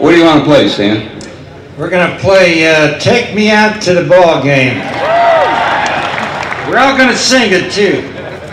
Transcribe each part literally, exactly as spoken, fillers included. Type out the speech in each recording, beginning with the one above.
What do you want to play, Stan? We're going to play uh, Take Me Out to the Ball Game. We're all going to sing it, too.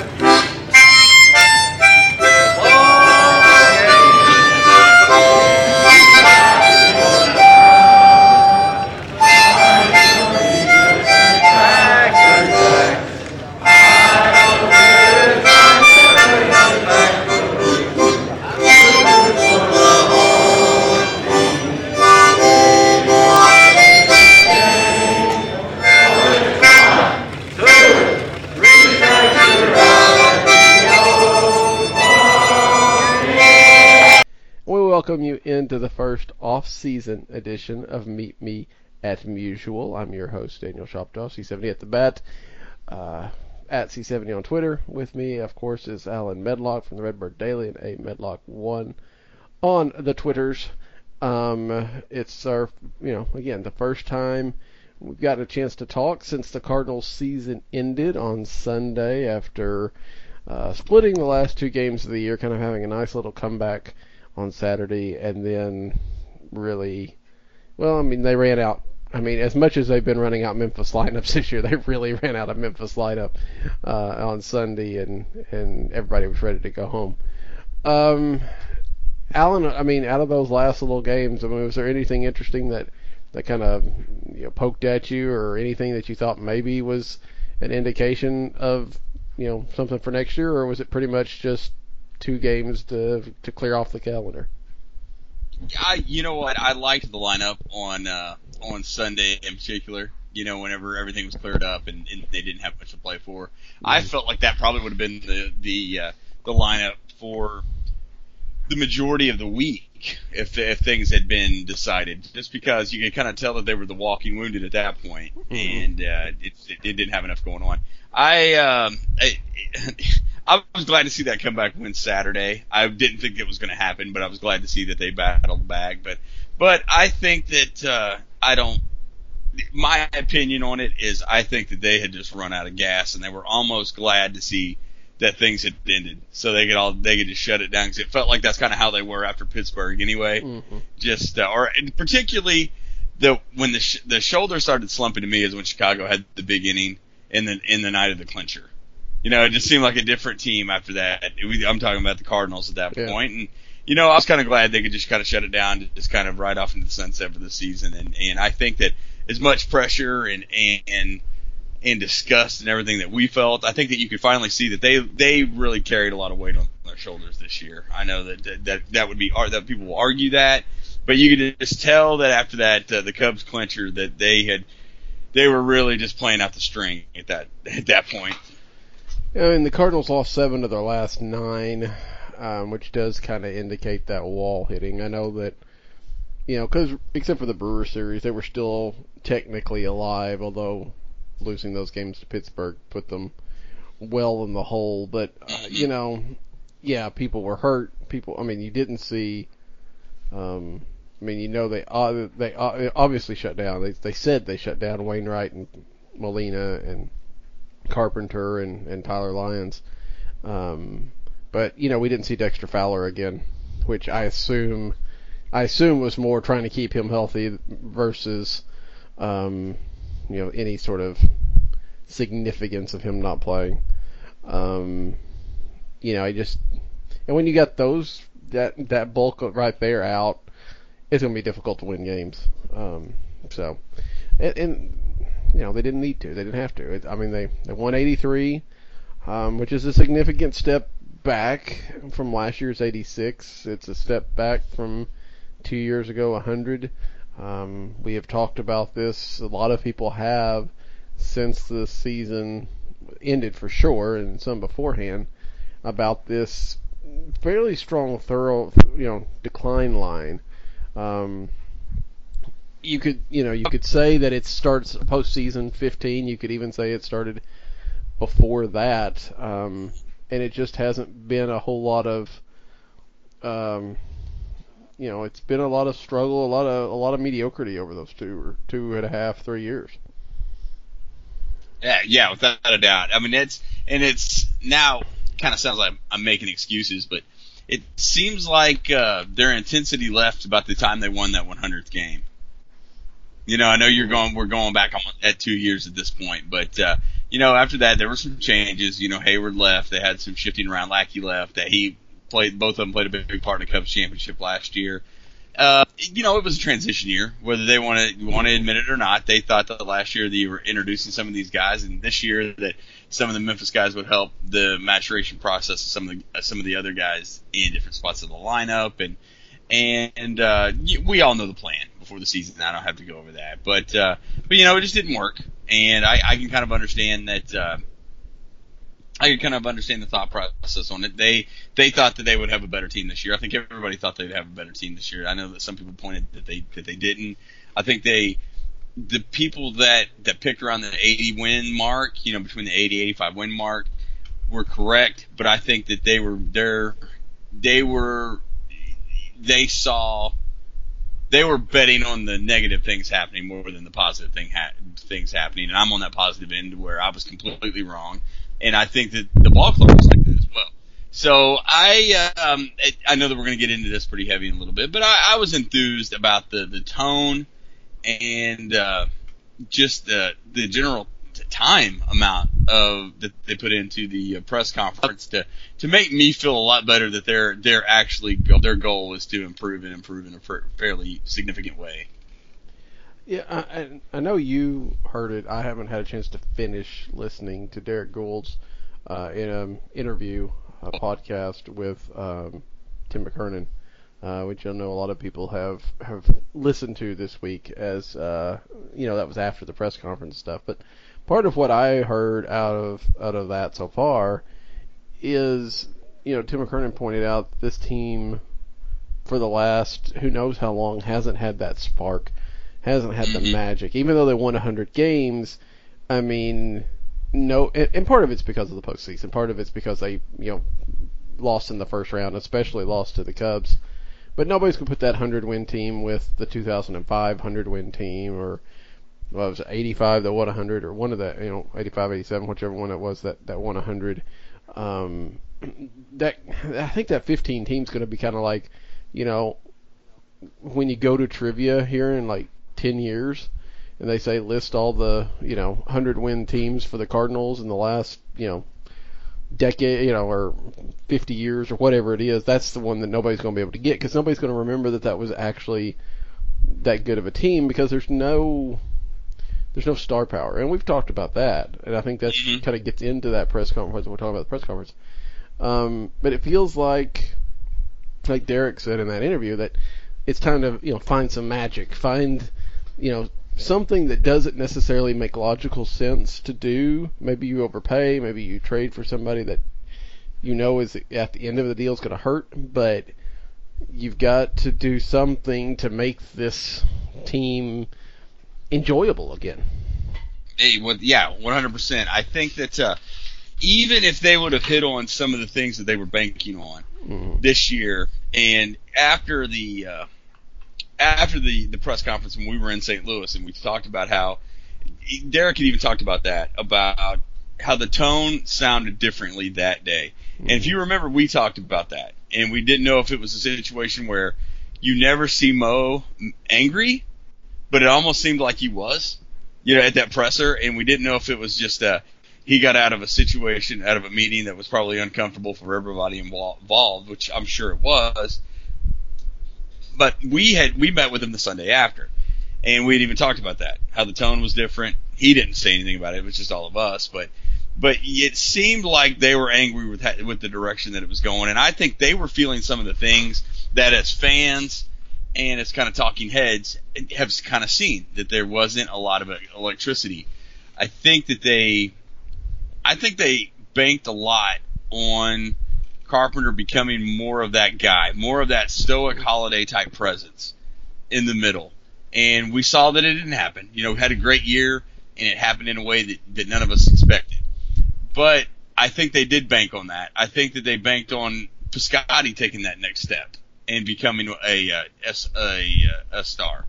Welcome you into the first off-season edition of Meet Me at Mutual. I'm your host, Daniel Shoptaw, C seventy at the bat, uh, at C seventy on Twitter. With me, of course, is Alan Medlock from the Redbird Daily and A Medlock one on the Twitters. Um, it's our, you know, again, the first time we've gotten a chance to talk since the Cardinals season ended on Sunday after uh, splitting the last two games of the year, kind of having a nice little comeback on Saturday, and then really, well, I mean, they ran out. I mean, as much as they've been running out Memphis lineups this year, they really ran out of Memphis lineup uh, on Sunday, and, and everybody was ready to go home. Um, Alan, I mean, out of those last little games, I mean, was there anything interesting that, that kind of you know, poked at you, or anything that you thought maybe was an indication of you know something for next year, or was it pretty much just two games to to clear off the calendar? I, you know what, I liked the lineup on uh, on Sunday in particular. You know, whenever everything was cleared up and, and they didn't have much to play for, mm-hmm. I felt like that probably would have been the the uh, the lineup for the majority of the week if if things had been decided. Just because you could kind of tell that they were the walking wounded at that point, mm-hmm. and uh, it, it it didn't have enough going on. I um I, I was glad to see that comeback win Saturday. I didn't think it was going to happen, but I was glad to see that they battled back. But, but I think that uh, I don't. My opinion on it is I think that they had just run out of gas, and they were almost glad to see that things had ended, so they could all they could just shut it down. Because it felt like that's kind of how they were after Pittsburgh, anyway. Mm-hmm. Just uh, or particularly the when the sh- the shoulder started slumping to me is when Chicago had the big inning in the in the night of the clincher. You know, it just seemed like a different team after that. It, I'm talking about the Cardinals at that yeah. point. And, you know, I was kind of glad they could just kind of shut it down to just kind of ride off into the sunset for the season. And, and I think that as much pressure and, and, and disgust and everything that we felt, I think that you could finally see that they, they really carried a lot of weight on their shoulders this year. I know that, that, that, that would be, that people will argue that, but you could just tell that after that, uh, the Cubs clincher, that they had, they were really just playing out the string at that, at that point. I mean, the Cardinals lost seven of their last nine, um, which does kind of indicate that wall hitting. I know that, you know, because except for the Brewers series, they were still technically alive, although losing those games to Pittsburgh put them well in the hole. But, uh, you know, yeah, people were hurt. People, I mean, you didn't see, um, I mean, you know, they uh, they uh, obviously shut down. They they said they shut down Wainwright and Molina and Carpenter and, and Tyler Lyons. Um, but, you know, we didn't see Dexter Fowler again, which I assume I assume was more trying to keep him healthy versus, um, you know, any sort of significance of him not playing. Um, you know, I just, and when you got those, that, that bulk of right there out, it's going to be difficult to win games. Um, so, and, and you know, they didn't need to. They didn't have to. It, I mean, they, they won eighty-three, um, which is a significant step back from last year's eighty-six. It's a step back from two years ago, one hundred. Um, we have talked about this. A lot of people have since the season ended for sure, and some beforehand, about this fairly strong, thorough, you know, decline line. Um, You could, you know, you could say that it starts postseason fifteen. You could even say it started before that, um, and it just hasn't been a whole lot of, um, you know, it's been a lot of struggle, a lot of a lot of mediocrity over those two or two and a half, three years. Yeah, yeah, without a doubt. I mean, it's and it's now kind of sounds like I'm making excuses, but it seems like uh, their intensity left about the time they won that hundredth game. You know, I know you're going. We're going back on at two years at this point, but uh, you know, after that there were some changes. You know, Hayward left. They had some shifting around. Lackey left. That he played. Both of them played a big part in the Cubs championship last year. Uh, you know, it was a transition year, whether they want to want to admit it or not. They thought that last year they were introducing some of these guys, and this year that some of the Memphis guys would help the maturation process of some of the uh, some of the other guys in different spots of the lineup, and and uh, we all know the plan before the season. I don't have to go over that, but uh, but you know, it just didn't work, and I, I can kind of understand that. Uh, I can kind of understand the thought process on it. They they thought that they would have a better team this year. I think everybody thought they'd have a better team this year. I know that some people pointed that they that they didn't. I think they the people that, that picked around the eighty win mark, you know, between the eighty, eighty-five win mark, were correct. But I think that they were there. They were they saw they were betting on the negative things happening more than the positive thing ha- things happening. And I'm on that positive end where I was completely wrong. And I think that the ball club was like that as well. So I, um, I know that we're going to get into this pretty heavy in a little bit, but I, I was enthused about the, the tone and, uh, just the, the general time amount of that they put into the press conference to, to make me feel a lot better that they're, they're actually, their goal is to improve and improve in a fairly significant way. Yeah, I, I know you heard it. I haven't had a chance to finish listening to Derek Gould's uh, in an interview, a podcast with um, Tim McKernan, uh, which I know a lot of people have, have listened to this week as, uh, you know, that was after the press conference stuff. But part of what I heard out of out of that so far is, you know, Tim McKernan pointed out this team for the last who knows how long hasn't had that spark. Hasn't had the magic, even though they won one hundred games. I mean, no, and, and part of it's because of the postseason. Part of it's because they, you know, lost in the first round, especially lost to the Cubs. But nobody's gonna put that hundred win team with the two thousand five hundred win team, or what was it, eighty-five that won one hundred, or one of that, you know, eighty-five, eighty-seven, whichever one it was that that won one hundred. Um, that I think that fifteen team's gonna be kind of like, you know, when you go to trivia here in like ten years, and they say list all the, you know, one hundred win teams for the Cardinals in the last, you know, decade, you know, or fifty years or whatever it is, that's the one that nobody's going to be able to get, because nobody's going to remember that that was actually that good of a team, because there's no there's no star power, and we've talked about that, and I think that mm-hmm. kind of gets into that press conference when we're talking about the press conference. Um, but it feels like, like Derek said in that interview, that it's time to, you know, find some magic, find, you know, something that doesn't necessarily make logical sense to do. Maybe you overpay, maybe you trade for somebody that you know is at the end of the deal is going to hurt, but you've got to do something to make this team enjoyable again. Hey, well, yeah, one hundred percent. I think that uh, even if they would have hit on some of the things that they were banking on mm-hmm. this year, and after the uh, after the, the press conference when we were in Saint Louis, and we talked about how Derek had even talked about that, about how the tone sounded differently that day. Mm-hmm. And if you remember, we talked about that, and we didn't know if it was a situation where you never see Mo angry, but it almost seemed like he was, you know, at that presser, and we didn't know if it was just a he got out of a situation, out of a meeting that was probably uncomfortable for everybody involved, which I'm sure it was. But we had we met with him the Sunday after, and we had even talked about that, how the tone was different. He didn't say anything about it; it was just all of us. But but it seemed like they were angry with with the direction that it was going, and I think they were feeling some of the things that, as fans and as kind of talking heads, have kind of seen, that there wasn't a lot of electricity. I think that they, I think they banked a lot on Carpenter becoming more of that guy, more of that stoic Holiday type presence in the middle. And we saw that it didn't happen. You know, we had a great year, and it happened in a way that, that none of us expected. But I think they did bank on that. I think that they banked on Piscotty taking that next step and becoming a, a, a, a star.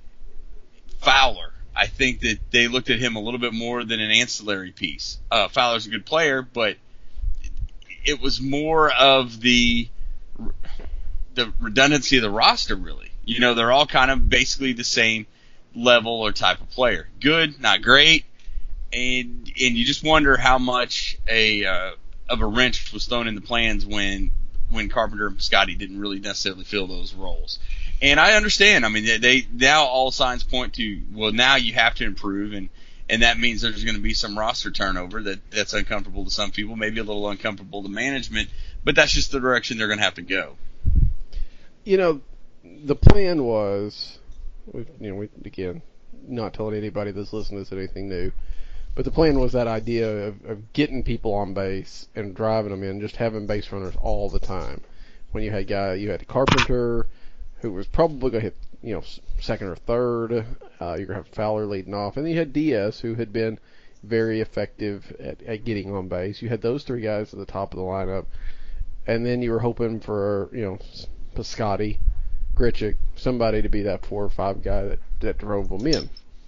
Fowler, I think that they looked at him a little bit more than an ancillary piece. Uh, Fowler's a good player, but it was more of the the redundancy of the roster, really. You know, they're all kind of basically the same level or type of player. Good, not great, and and you just wonder how much a uh, of a wrench was thrown in the plans when when Carpenter and Piscotty didn't really necessarily fill those roles. And I understand. I mean, they, they now all signs point to, well, now you have to improve, and and that means there's going to be some roster turnover that that's uncomfortable to some people, maybe a little uncomfortable to management, but that's just the direction they're going to have to go. You know, the plan was, you know, we, again, not telling anybody that's listening to this anything new, but the plan was that idea of, of getting people on base and driving them in, just having base runners all the time. When you had guy, you had Carpenter, who was probably going to hit, you know, second or third. Uh, you're going to have Fowler leading off. And then you had Diaz, who had been very effective at, at getting on base. You had those three guys at the top of the lineup. And then you were hoping for, you know, Piscotty, Grichuk, somebody to be that four or five guy that, that drove them in.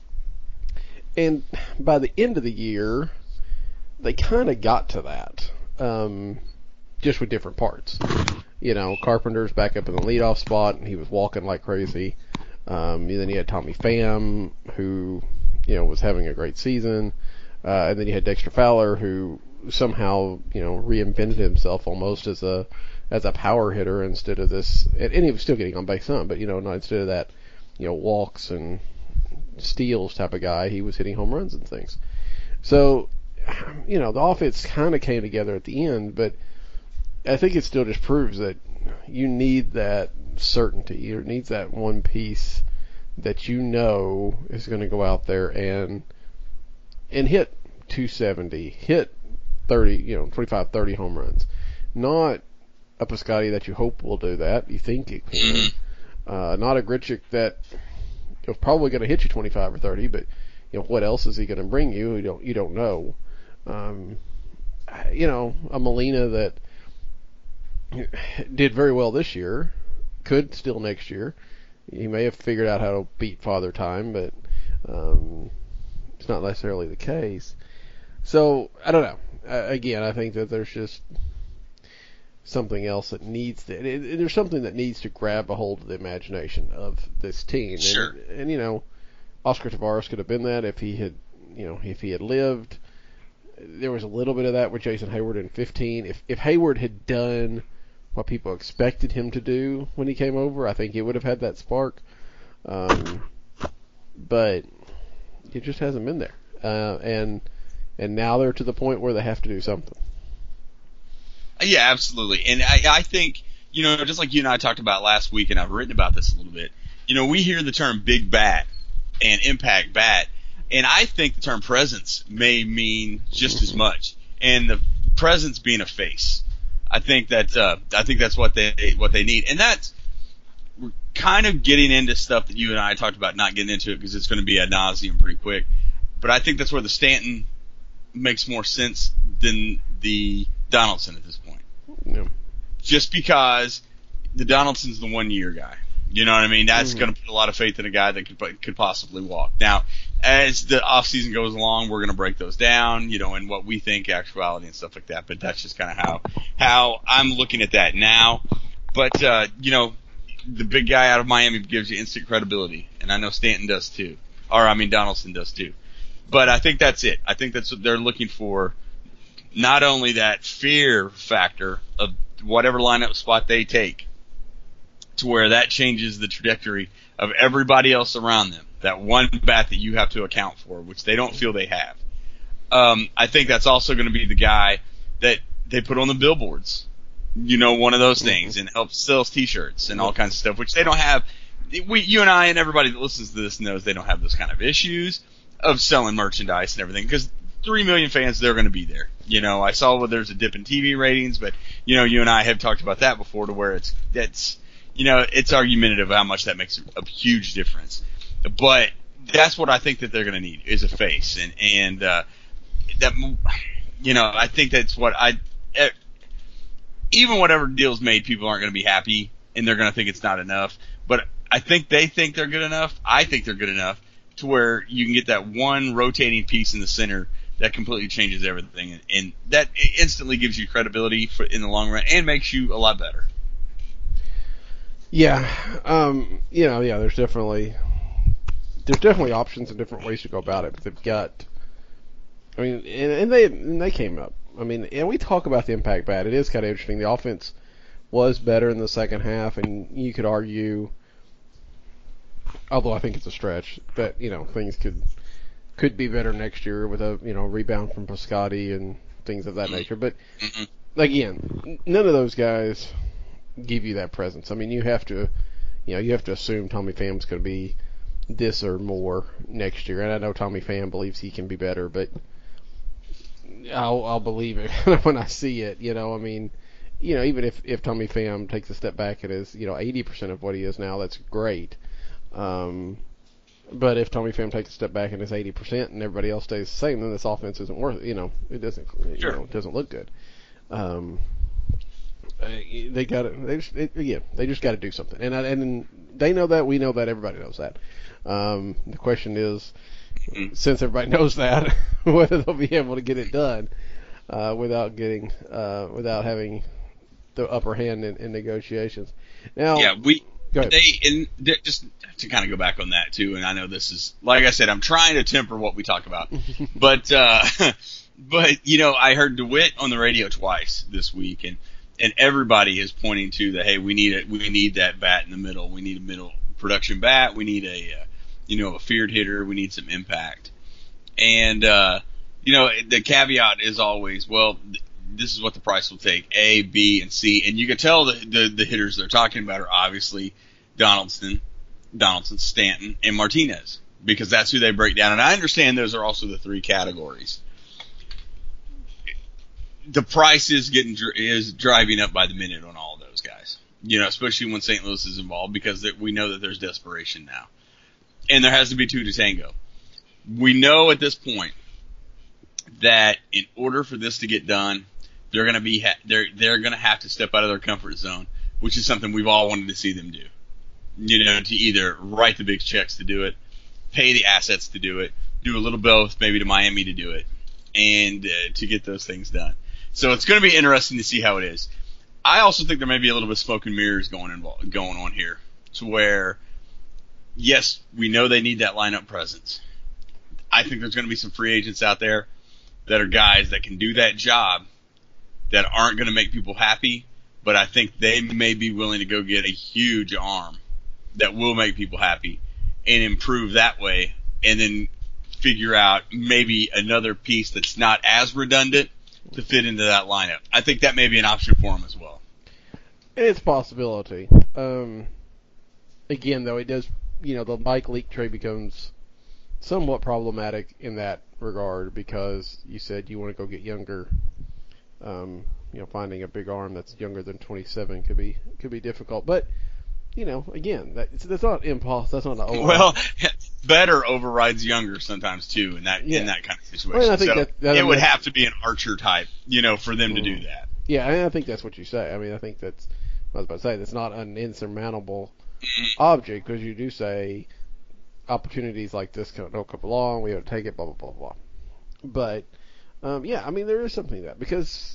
And by the end of the year, they kind of got to that, um, just with different parts. You know, Carpenter's back up in the leadoff spot, and he was walking like crazy. Um, and then you had Tommy Pham, who, you know, was having a great season. Uh, and then you had Dexter Fowler, who somehow, you know, reinvented himself almost as a as a power hitter instead of this. And, and he was still getting on base some, but, you know, not instead of that, you know, walks and steals type of guy, he was hitting home runs and things. So, you know, the offense kind of came together at the end, but I think it still just proves that you need that certainty. You need that one piece that you know is going to go out there and and hit two seventy, hit thirty, you know, twenty-five, thirty home runs. Not a Piscotty that you hope will do that. You think it can. Uh, not a Grichuk that is probably going to hit you twenty-five or thirty, but you know, what else is he going to bring you? You don't you don't know. Um, you know, a Molina that did very well this year, could still next year. He may have figured out how to beat Father Time, but um, it's not necessarily the case. So, I don't know. Uh, again, I think that there's just something else that needs to, it, it, there's something that needs to grab a hold of the imagination of this team. Sure. And, and, you know, Oscar Taveras could have been that if he had, you know, if he had lived. There was a little bit of that with Jason Hayward in fifteen. If if Hayward had done what people expected him to do when he came over, I think he would have had that spark. Um, but it just hasn't been there. Uh, and and now they're to the point where they have to do something. Yeah, absolutely. And I, I think, you know, just like you and I talked about last week, and I've written about this a little bit, you know, we hear the term big bat and impact bat, and I think the term presence may mean just as much. And the presence being a face. I think that uh, I think that's what they what they need, and that's we're kind of getting into stuff that you and I talked about, not getting into it because it's going to be ad nauseum pretty quick. But I think that's where the Stanton makes more sense than the Donaldson at this point. Yeah. Just because the Donaldson's the one year guy, you know what I mean? That's mm-hmm. going to put a lot of faith in a guy that could could possibly walk. Now, as the off season goes along, we're going to break those down, you know, and what we think actuality and stuff like that. But that's just kind of how how I'm looking at that now. But uh, you know, the big guy out of Miami gives you instant credibility, and I know Stanton does too, or I mean Donaldson does too. But I think that's it. I think that's what they're looking for. Not only that fear factor of whatever lineup spot they take, to where that changes the trajectory of everybody else around them. That one bat that you have to account for, which they don't feel they have. Um, I think that's also going to be the guy that they put on the billboards. You know, one of those things, and helps sell T-shirts and all kinds of stuff, which they don't have. We, you and I, and everybody that listens to this knows they don't have those kind of issues of selling merchandise and everything, because three million fans, they're going to be there. You know, I saw where there's a dip in T V ratings, but you know, you and I have talked about that before, to where it's that's. You know, it's argumentative how much that makes a huge difference. But that's what I think that they're going to need, is a face. And, and, uh, that, you know, I think that's what I, even whatever deal's made, people aren't going to be happy and they're going to think it's not enough. But I think they think they're good enough. I think they're good enough to where you can get that one rotating piece in the center that completely changes everything. And that instantly gives you credibility for, in the long run, and makes you a lot better. Yeah, um, you know, yeah. There's definitely there's definitely options and different ways to go about it. But they've got, I mean, and, and they and they came up. I mean, and we talk about the impact bad. It is kind of interesting. The offense was better in the second half, and you could argue, although I think it's a stretch, that you know things could could be better next year with a you know rebound from Piscotty and things of that nature. But again, none of those guys give you that presence. I mean, you have to, you know, you have to assume Tommy Pham's going to be this or more next year. And I know Tommy Pham believes he can be better, but I'll, I'll believe it when I see it. You know, I mean, you know, even if, if Tommy Pham takes a step back and is, you know, eighty percent of what he is now, that's great. Um, but if Tommy Pham takes a step back and is eighty percent and everybody else stays the same, then this offense isn't worth it. You know, it doesn't, sure. you know, it doesn't look good. Um, They got it. They just, it, yeah, they just got to do something, and and they know that. We know that. Everybody knows that. Um, the question is, mm-hmm. since everybody knows that, whether they'll be able to get it done uh, without getting, uh, without having the upper hand in, in negotiations. Now, yeah, we go ahead. they and just to kind of go back on that too. And I know this is, like I said, I'm trying to temper what we talk about, but uh, but you know, I heard DeWitt on the radio twice this week, and. And everybody is pointing to the, hey, we need a, we need that bat in the middle. We need a middle production bat. We need a, uh, you know, a feared hitter. We need some impact. And, uh, you know, the caveat is always, well, th- this is what the price will take, A, B, and C. And you can tell the, the, the hitters they're talking about are obviously Donaldson, Donaldson, Stanton, and Martinez, because that's who they break down. And I understand those are also the three categories. The price is getting is driving up by the minute on all of those guys, you know, especially when Saint Louis is involved, because we know that there's desperation now, and there has to be two to tango. We know at this point that in order for this to get done, they're going to be ha- they're they're going to have to step out of their comfort zone, which is something we've all wanted to see them do. You know, to either write the big checks to do it, pay the assets to do it, do a little both, maybe to Miami to do it, and uh, to get those things done. So it's going to be interesting to see how it is. I also think there may be a little bit of smoke and mirrors going involved, going on here, to where, yes, we know they need that lineup presence. I think there's going to be some free agents out there that are guys that can do that job that aren't going to make people happy, but I think they may be willing to go get a huge arm that will make people happy and improve that way, and then figure out maybe another piece that's not as redundant to fit into that lineup. I think that may be an option for him as well. It's a possibility. Um, again, though, it does, you know, the Mike Leake trade becomes somewhat problematic in that regard, because you said you want to go get younger. Um, you know, finding a big arm that's younger than twenty-seven could be could be difficult. But, you know, again, that, it's, that's not impossible. That's not an over. Well, better overrides younger sometimes too in that yeah. in that kind of situation. Well, I think so that, that, it would that, have to be an Archer type, you know, for them mm. to do that. Yeah, I, mean, I think that's what you say. I mean, I think that's I was about to say that's not an insurmountable mm-hmm. object, because you do say opportunities like this don't come along. We have to take it. Blah blah blah blah. But um, yeah, I mean, there is something to that, because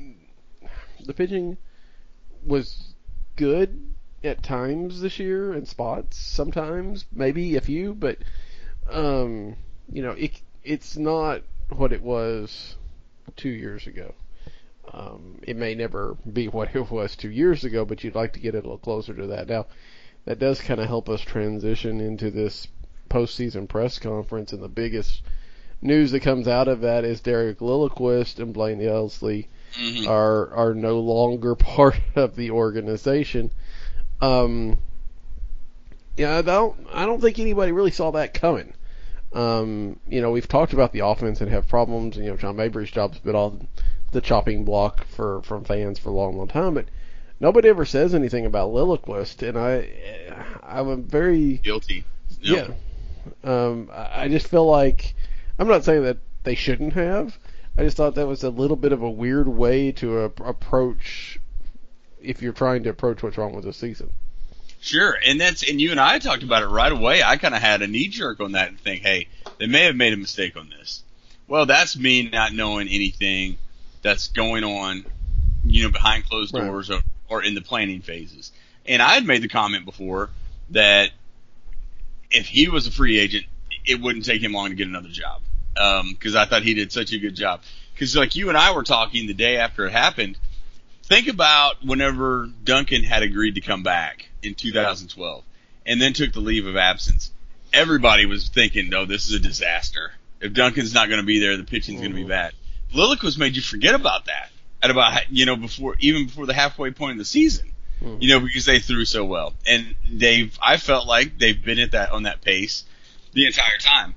the pitching was good at times this year in spots, sometimes, maybe a few, but, um, you know, it it's not what it was two years ago. Um, it may never be what it was two years ago, but you'd like to get it a little closer to that. Now, that does kind of help us transition into this postseason press conference, and the biggest news that comes out of that is Derek Lilliquist and Blaine Elsley mm-hmm. are are no longer part of the organization. Um, yeah, I don't, I don't think anybody really saw that coming. Um, you know, we've talked about the offense and have problems. You know, John Mabry's job's been on the chopping block for from fans for a long, long time, but nobody ever says anything about Lilliquist, and I, I'm very guilty. Yep. Yeah, um, I just feel like I'm not saying that they shouldn't have. I just thought that was a little bit of a weird way to uh, approach. If you're trying to approach what's wrong with the season. Sure, and that's and you and I talked about it right away. I kind of had a knee jerk on that and think, hey, they may have made a mistake on this. Well, that's me not knowing anything that's going on, you know, behind closed doors right. or, or in the planning phases. And I had made the comment before that if he was a free agent, it wouldn't take him long to get another job. Because um, I thought he did such a good job. Because like you and I were talking the day after it happened, think about whenever Duncan had agreed to come back in two thousand twelve and then took the leave of absence. Everybody was thinking, no, this is a disaster. If Duncan's not going to be there, the pitching's mm-hmm. going to be bad. Lilliquist made you forget about that at about, you know, before, even before the halfway point of the season, mm-hmm. you know, because they threw so well. And they've, I felt like they've been at that, on that pace the entire time.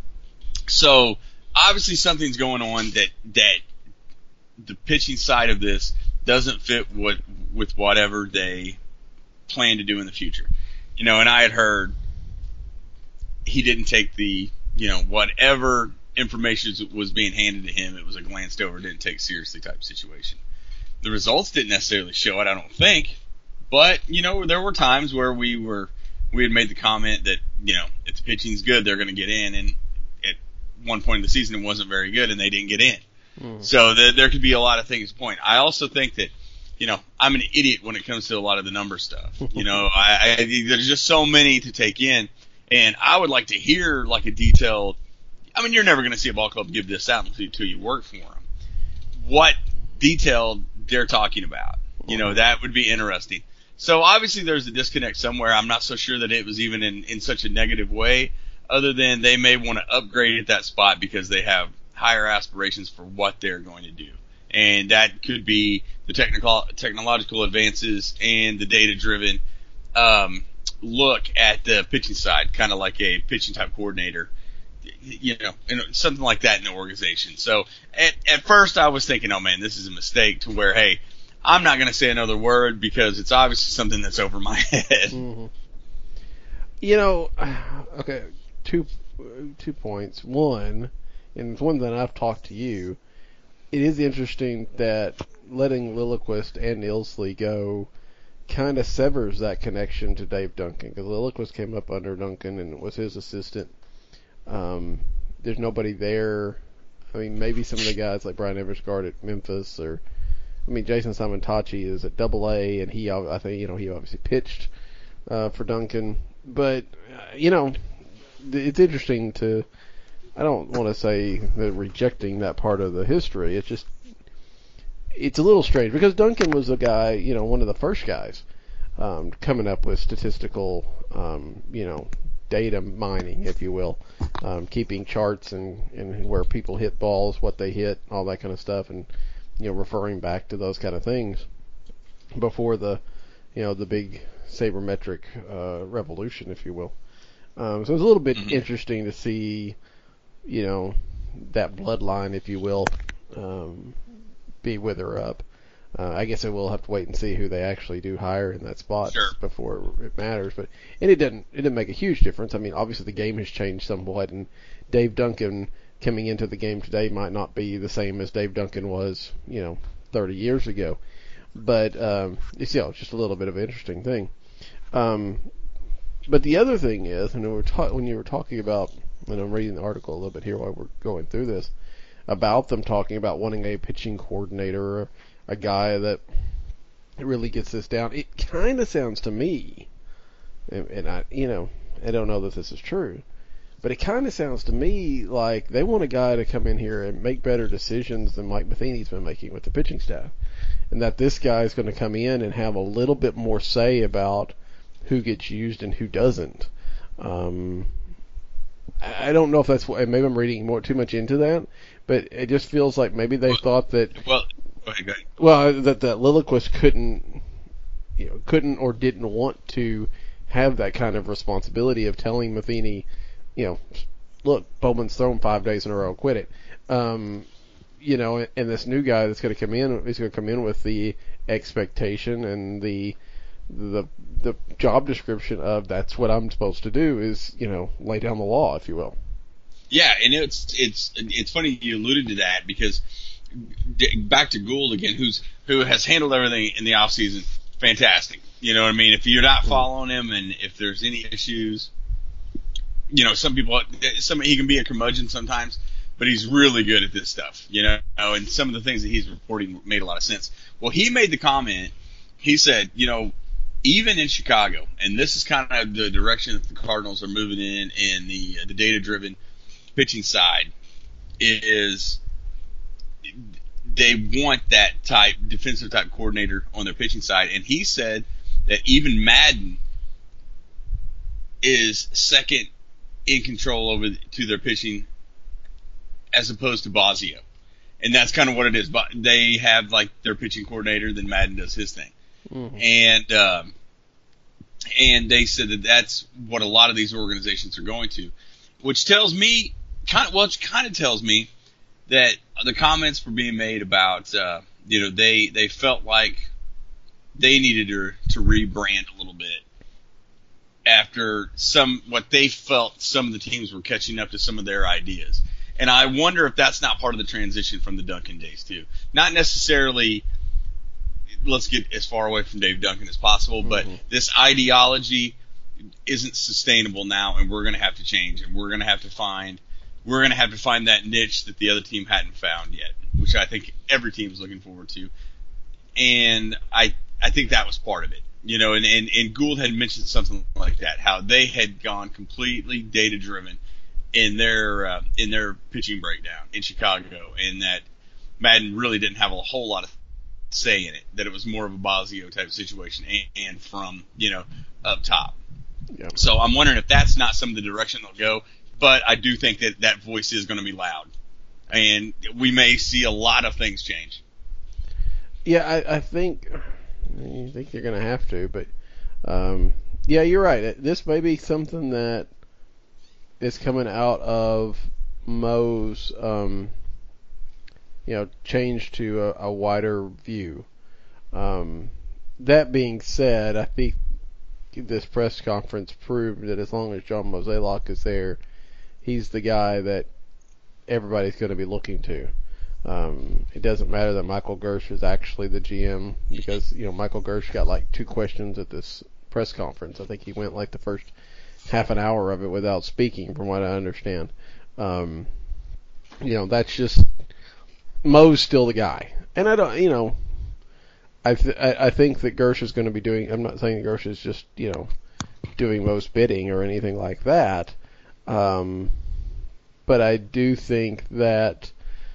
So obviously something's going on that, that the pitching side of this doesn't fit what, with whatever they plan to do in the future. You know, and I had heard he didn't take the, you know, whatever information was being handed to him, it was a glanced over, didn't take seriously type situation. The results didn't necessarily show it, I don't think. But, you know, there were times where we were, we had made the comment that, you know, if the pitching's good, they're going to get in. And at one point in the season, it wasn't very good and they didn't get in. Mm. So the, there could be a lot of things to point. I also think that, you know, I'm an idiot when it comes to a lot of the number stuff. You know, I, I there's just so many to take in. And I would like to hear like a detailed, I mean, you're never going to see a ball club give this out until you work for them. What detail they're talking about. You know, that would be interesting. So obviously there's a disconnect somewhere. I'm not so sure that it was even in, in such a negative way, other than they may want to upgrade at that spot because they have higher aspirations for what they're going to do. And that could be the technical, technological advances and the data-driven um, look at the pitching side, kind of like a pitching-type coordinator, you know, something like that in the organization. So at, at first I was thinking, oh, man, this is a mistake to where, hey, I'm not going to say another word because it's obviously something that's over my head. Mm-hmm. You know, okay, two two points. One, and it's one that I've talked to you, it is interesting that letting Lilliquist and Ilsley go kind of severs that connection to Dave Duncan, because Lilliquist came up under Duncan and was his assistant. Um, there's nobody there. I mean, maybe some of the guys like Brian Eversgard at Memphis, or I mean, Jason Samantachi is at Double A, and he, I think, you know, he obviously pitched uh, for Duncan. But uh, you know, it's interesting to. I don't want to say that rejecting that part of the history. It's just, it's a little strange because Duncan was a guy, you know, one of the first guys um, coming up with statistical, um, you know, data mining, if you will, um, keeping charts and, and where people hit balls, what they hit, all that kind of stuff, and you know, referring back to those kind of things before the, you know, the big sabermetric uh, revolution, if you will. Um, so it's a little bit mm-hmm. interesting to see, you know, that bloodline, if you will, um, be with her up. Uh, I guess I will have to wait and see who they actually do hire in that spot sure. before it matters. But and it didn't it didn't make a huge difference. I mean, obviously the game has changed somewhat, and Dave Duncan coming into the game today might not be the same as Dave Duncan was, you know, thirty years ago. But um, it's, you know, just a little bit of an interesting thing. Um, but the other thing is, and we were ta- when you were talking about, and I'm reading the article a little bit here while we're going through this, about them talking about wanting a pitching coordinator, or a guy that really gets this down. It kind of sounds to me, and, and I, you know, I don't know that this is true, but it kind of sounds to me like they want a guy to come in here and make better decisions than Mike Matheny's been making with the pitching staff, and that this guy is going to come in and have a little bit more say about who gets used and who doesn't. Um, I don't know if that's what, maybe I'm reading more too much into that, but it just feels like maybe they well, thought that. Well, go ahead, go ahead. Well, that that Lilliquist couldn't, you know, couldn't or didn't want to have that kind of responsibility of telling Matheny, you know, look, Bowman's thrown five days in a row, quit it. Um, you know, and this new guy that's going to come in is going to come in with the expectation and the the the job description of that's what I'm supposed to do is, you know, lay down the law, if you will. Yeah, and it's it's it's funny you alluded to that because back to Gould again, who's who has handled everything in the off season, fantastic. You know what I mean? If you're not following him, and if there's any issues, you know, some people, some he can be a curmudgeon sometimes, but he's really good at this stuff. You know, and some of the things that he's reporting made a lot of sense. Well, he made the comment. He said, you know, even in Chicago, and this is kind of the direction that the Cardinals are moving in, and the the data-driven pitching side is they want that type defensive type coordinator on their pitching side, and he said that even Madden is second in control over to their pitching as opposed to Bosio, and that's kind of what it is. But they have like their pitching coordinator, then Madden does his thing. Mm-hmm. And um, and they said that that's what a lot of these organizations are going to, which tells me, kind of, well, it kind of tells me that the comments were being made about, uh, you know, they they felt like they needed to to rebrand a little bit after some what they felt some of the teams were catching up to some of their ideas, and I wonder if that's not part of the transition from the Duncan days too. Not necessarily. Let's get as far away from Dave Duncan as possible, but mm-hmm. this ideology isn't sustainable now, and we're going to have to change, and we're going to have to find we're going to have to find that niche that the other team hadn't found yet, which I think every team is looking forward to. And I I think that was part of it, you know. And, and, and Gould had mentioned something like that, how they had gone completely data driven in their uh, in their pitching breakdown in Chicago, and that Madden really didn't have a whole lot of say in it, that it was more of a Bosio type situation, and, and from, you know, up top. Yep. So I'm wondering if that's not some of the direction they'll go, but I do think that that voice is going to be loud, and we may see a lot of things change. Yeah, I, I think I think you're going to have to, but um, yeah, you're right. This may be something that is coming out of Mo's um, you know, change to a, a wider view. Um, that being said, I think this press conference proved that as long as John Mozeliak is there, he's the guy that everybody's going to be looking to. Um, it doesn't matter that Michael Gersh is actually the G M, because, you know, Michael Gersh got like two questions at this press conference. I think he went like the first half an hour of it without speaking, from what I understand. Um, you know, that's just, Mo's still the guy. And I don't, you know, I th- I think that Gersh is going to be doing, I'm not saying Gersh is just, you know, doing Mo's bidding or anything like that. Um, but I do think that,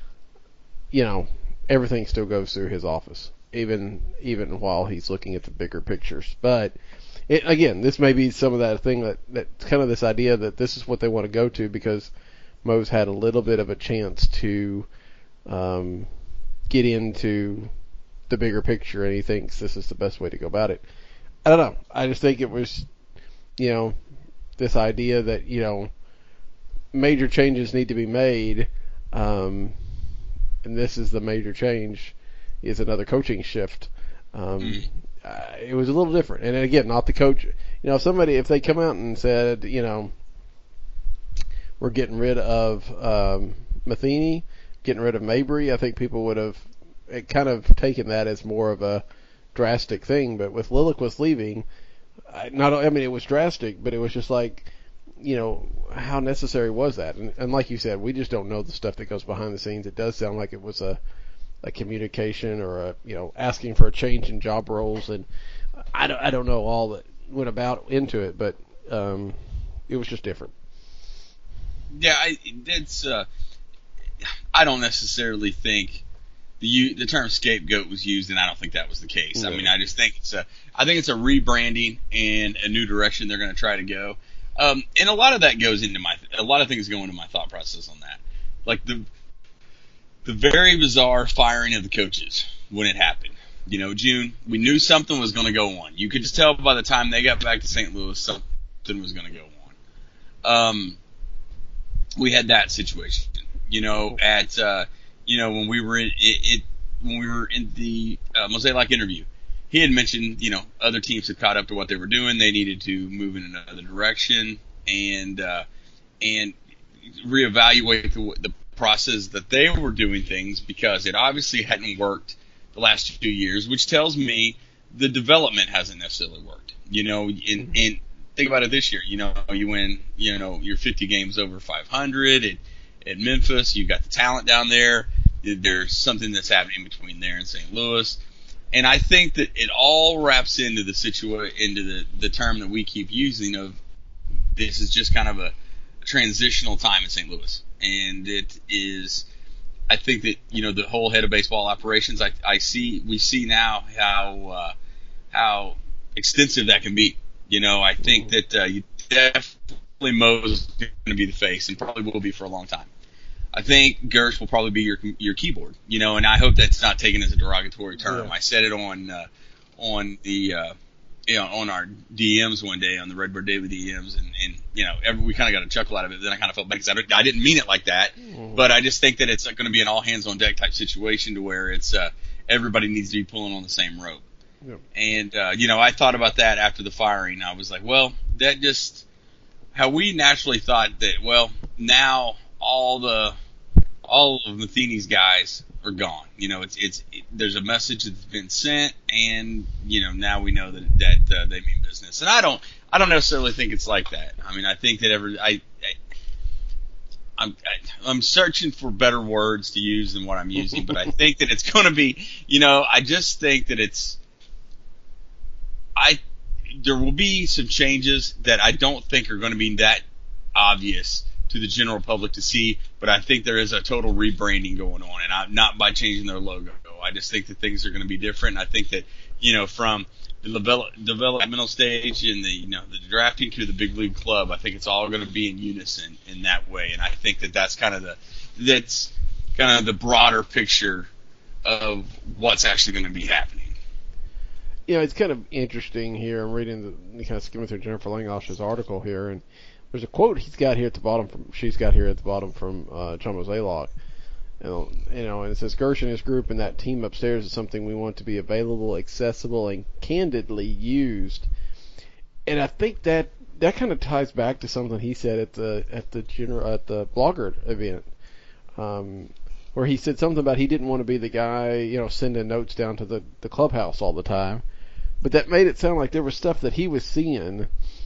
you know, everything still goes through his office, even even while he's looking at the bigger pictures. But it, again, this may be some of that thing that that's kind of this idea that this is what they want to go to because Mo's had a little bit of a chance to um, get into the bigger picture, and he thinks this is the best way to go about it. I don't know. I just think it was, you know, this idea that, you know, major changes need to be made. Um, and this is the major change, is another coaching shift. Um, mm. uh, it was a little different. And again, not the coach. You know, if somebody, if they come out and said, you know, we're getting rid of um, Matheny, getting rid of Mabry, I think people would have it kind of taken that as more of a drastic thing. But with Lilliquist leaving, I, not I mean, it was drastic, but it was just like, you know, how necessary was that? And, and like you said, we just don't know the stuff that goes behind the scenes. It does sound like it was a, a communication or a, you know, asking for a change in job roles, and I don't, I don't know all that went about into it, but um, it was just different. Yeah, I, it's. Uh, I don't necessarily think the the term scapegoat was used, and I don't think that was the case. No. I mean, I just think it's a. I think it's a rebranding and a new direction they're going to try to go. Um, and a lot of that goes into my, a lot of things go into my thought process on that. Like the, the very bizarre firing of the coaches when it happened. You know, June, we knew something was going to go on. You could just tell by the time they got back to Saint Louis, something was going to go on. Um, we had that situation, you know, at, uh, you know, when we were in, it, it when we were in the, uh, Mozeliak interview. He had mentioned, you know, other teams had caught up to what they were doing. They needed to move in another direction and uh, and reevaluate the, the process that they were doing things, because it obviously hadn't worked the last two years, which tells me the development hasn't necessarily worked. You know, and, and think about it this year. You know, you win, you know, you're fifty games over five hundred at, at Memphis. You've got the talent down there. There's something that's happening between there and Saint Louis. And I think that it all wraps into the situa- into the, the term that we keep using of this is just kind of a, a transitional time in Saint Louis. And it is, I think that, you know, the whole head of baseball operations, I, I see, we see now how, uh, how extensive that can be. You know, I think that uh, you definitely Mo's going to be the face and probably will be for a long time. I think Gersh will probably be your your keyboard, you know, and I hope that's not taken as a derogatory term. Yeah. I said it on uh, on the uh, you know on our D Ms one day on the Redbird Daily D Ms, and, and you know every, we kind of got a chuckle out of it. Then I kind of felt bad because I, I didn't mean it like that, mm-hmm. but I just think that it's going to be an all hands on deck type situation to where it's uh, everybody needs to be pulling on the same rope. Yep. And uh, you know I thought about that after the firing. I was like, well, that just how we naturally thought that. Well, now. all the all of Matheny's guys are gone. You know, it's it's it, there's a message that's been sent, and you know now we know that that uh, they mean business. And I don't I don't necessarily think it's like that. I mean, I think that every I, I I'm I, I'm searching for better words to use than what I'm using, but I think that it's going to be. You know, I just think that it's I there will be some changes that I don't think are going to be that obvious to the general public to see, but I think there is a total rebranding going on, and I, not by changing their logo. I just think that things are going to be different. I think that, you know, from the develop, developmental stage and the, you know, the drafting to the big league club, I think it's all going to be in unison in that way, and I think that that's kind of the that's kind of the broader picture of what's actually going to be happening. You know, it's kind of interesting here. I'm reading the kind of skimming through Jennifer Langosh's article here, and there's a quote he's got here at the bottom from she's got here at the bottom from uh, John Mozeliak. You know, you know, and it says Gersh and his group and that team upstairs is something we want to be available, accessible, and candidly used. And I think that that kind of ties back to something he said at the at the general at the blogger event, um, where he said something about he didn't want to be the guy, you know, sending notes down to the the clubhouse all the time. But that made it sound like there was stuff that he was seeing.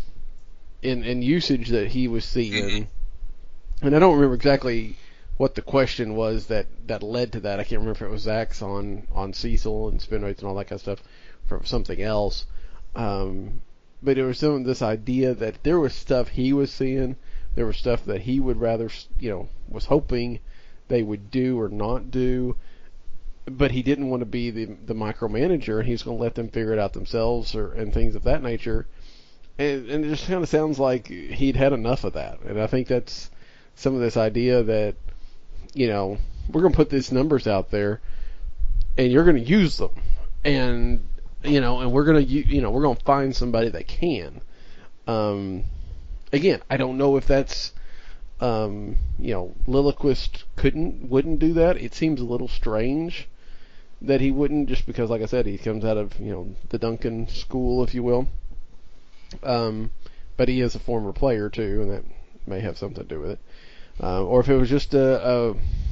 In, in usage that he was seeing, and I don't remember exactly what the question was that, that led to that. I can't remember if it was Zach's on, on Cecil and spin rates and all that kind of stuff from something else. Um, but it was some of this idea that there was stuff he was seeing, there was stuff that he would rather, you know, was hoping they would do or not do, but he didn't want to be the the micromanager, and he was going to let them figure it out themselves or and things of that nature. And, and it just kind of sounds like he'd had enough of that. And I think that's some of this idea that, you know, we're going to put these numbers out there and you're going to use them. And, you know, and we're going to, you know, we're going to find somebody that can. Um, again, I don't know if that's, um, you know, Lilliquist couldn't, wouldn't do that. It seems a little strange that he wouldn't, just because, like I said, he comes out of, you know, the Duncan school, if you will. Um, but he is a former player too, and that may have something to do with it. Uh, or if it was just a, a,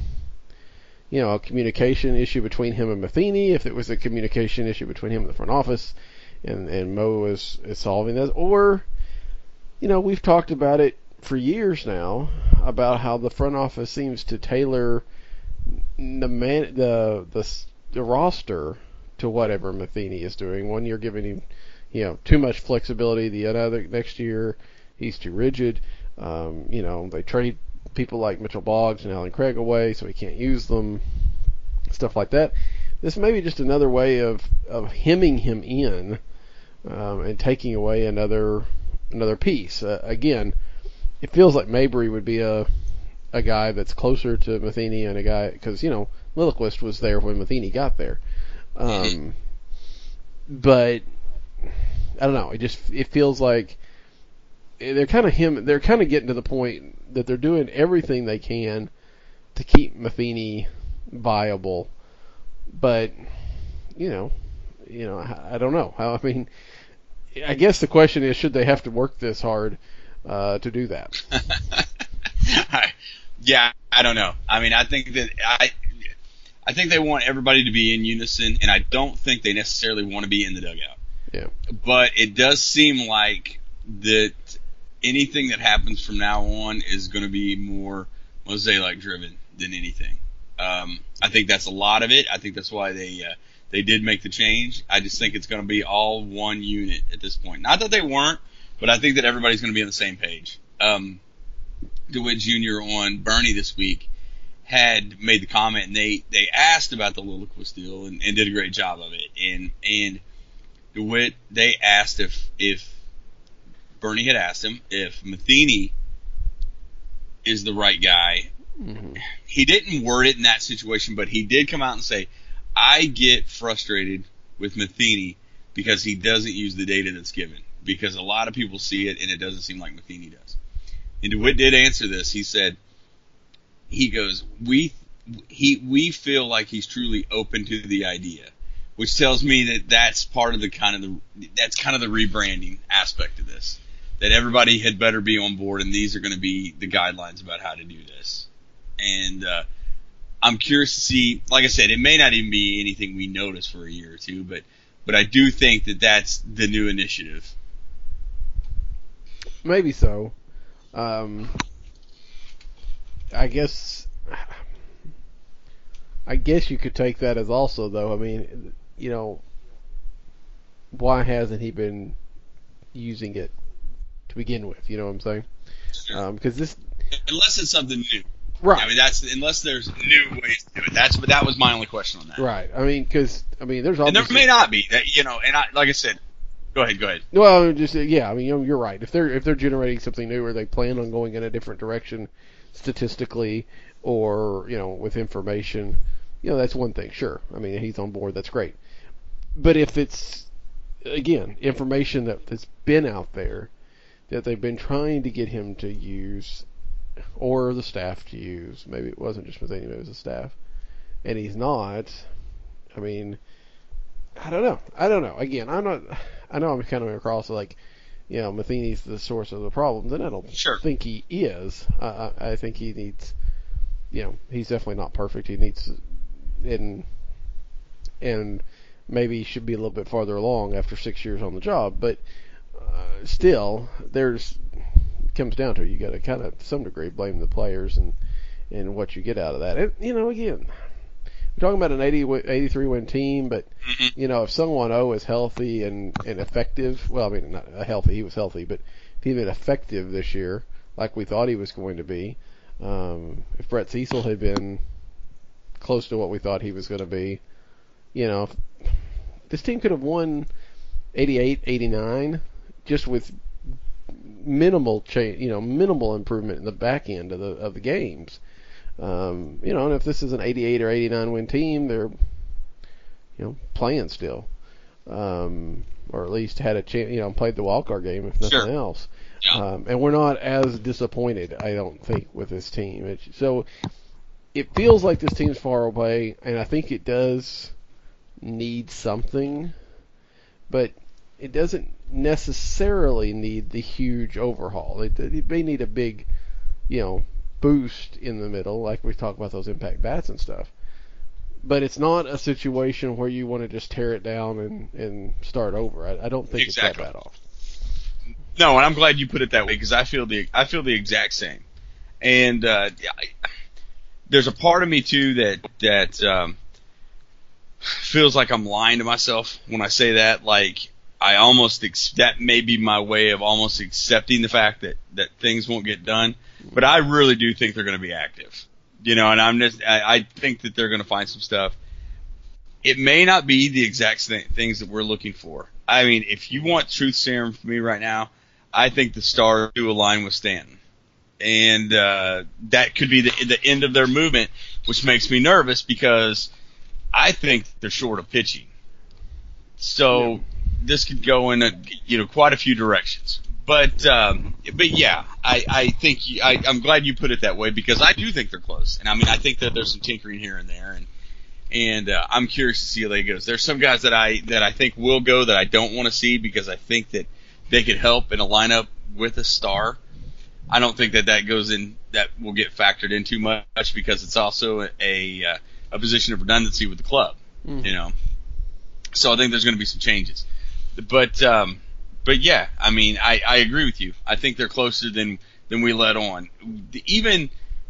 you know, a communication issue between him and Matheny, if it was a communication issue between him and the front office, and, and Mo is, is solving this, or, you know, we've talked about it for years now about how the front office seems to tailor the man, the the, the roster to whatever Matheny is doing. One year giving him, you know, too much flexibility. The other next year, he's too rigid. Um, you know, they trade people like Mitchell Boggs and Alan Craig away, so he can't use them. Stuff like that. This may be just another way of, of hemming him in um, and taking away another another piece. Uh, again, it feels like Mabry would be a a guy that's closer to Matheny and a guy because you know Lilliquist was there when Matheny got there. Um, but I don't know. It just it feels like they're kind of him. They're kind of getting to the point that they're doing everything they can to keep Matheny viable, but you know, you know, I, I don't know how. I mean, I guess the question is, should they have to work this hard uh, to do that? Yeah, I don't know. I mean, I think that I. I think they want everybody to be in unison, and I don't think they necessarily want to be in the dugout. Yeah. But it does seem like that anything that happens from now on is going to be more Mozeliak driven than anything. Um, I think that's a lot of it. I think that's why they uh, they did make the change. I just think it's going to be all one unit at this point. Not that they weren't, but I think that everybody's going to be on the same page. Um, DeWitt Junior on Bernie this week had made the comment, and they, they asked about the Lilliquist deal and, and did a great job of it. And and DeWitt, they asked if if Bernie had asked him if Matheny is the right guy. Mm-hmm. He didn't word it in that situation, but he did come out and say, I get frustrated with Matheny because he doesn't use the data that's given, because a lot of people see it and it doesn't seem like Matheny does. And DeWitt did answer this. He said, he goes, we he we feel like he's truly open to the idea, which tells me that that's part of the kind of the that's kind of the rebranding aspect of this, that everybody had better be on board, and these are going to be the guidelines about how to do this. And uh, I'm curious to see, like I said, it may not even be anything we notice for a year or two, but but I do think that that's the new initiative. Maybe so. Um, I guess I guess you could take that as also, though. I mean, you know, why hasn't he been using it to begin with? You know what I'm saying? Sure. Um, because this, unless it's something new, right? I mean, that's unless there's new ways to do it. That's but that was my only question on that. Right. I mean, because I mean, there's and obviously, there may not be that, you know. And I, like I said, go ahead, go ahead. well, just yeah. I mean, you know, you're right. If they're if they're generating something new, or they plan on going in a different direction, statistically, or you know, with information, you know, that's one thing. Sure. I mean, he's on board. That's great. But if it's again information that has been out there that they've been trying to get him to use, or the staff to use, maybe it wasn't just Matheny, maybe it was the staff, and he's not. I mean, I don't know. I don't know. Again, I'm not. I know I'm kind of across like, you know, Matheny's the source of the problems, and I don't Sure. think he is. I, I, I think he needs, you know, he's definitely not perfect. He needs, and and maybe he should be a little bit farther along after six years on the job. But uh, still, there's it comes down to it. You got to kind of, to some degree, blame the players and and what you get out of that. And you know, again, we're talking about an eighty, eighty-three win team, but Mm-hmm. you know, if someone O is healthy and, and effective, well, I mean, not healthy, he was healthy, but if he'd been effective this year, like we thought he was going to be, um, if Brett Cecil had been close to what we thought he was going to be, you know, this team could have won eighty-eight, eighty-nine just with minimal change, you know, minimal improvement in the back end of the of the games. Um, you know, and if this is an eighty-eight or eighty-nine win team, they're, you know, playing still, um, or at least had a chance, you know, played the wild card game if nothing Sure. else. Yeah. Um, and we're not as disappointed, I don't think, with this team. It's, so it feels like this team's far away, and I think it does need something, but it doesn't necessarily need the huge overhaul. It, it may need a big, you know, boost in the middle, like we talk about those impact bats and stuff. But it's not a situation where you want to just tear it down and, and start over. I, I don't think Exactly. it's that bad off. No, and I'm glad you put it that way, because I feel the I feel the exact same. And uh, I, there's a part of me too that that um, feels like I'm lying to myself when I say that. Like I almost ex- that may be my way of almost accepting the fact that that things won't get done. But I really do think they're going to be active. You know, and I'm just, I, I think that they're going to find some stuff. It may not be the exact th- things that we're looking for. I mean, if you want truth serum from me right now, I think the Stars do align with Stanton. And uh, that could be the, the end of their movement, which makes me nervous because I think they're short of pitching. So yeah. This could go in, a, you know, quite a few directions. But um, but yeah, I, I think you, I, I'm glad you put it that way, because I do think they're close, and I mean I think that there's some tinkering here and there, and and uh, I'm curious to see how they goes. There's some guys that I that I think will go that I don't want to see, because I think that they could help in a lineup with a star. I don't think that that goes in that will get factored in too much, because it's also a a, uh, a position of redundancy with the club, mm. you know. So I think there's going to be some changes, but. Um, But yeah, I mean, I, I agree with you. I think they're closer than, than we let on. Even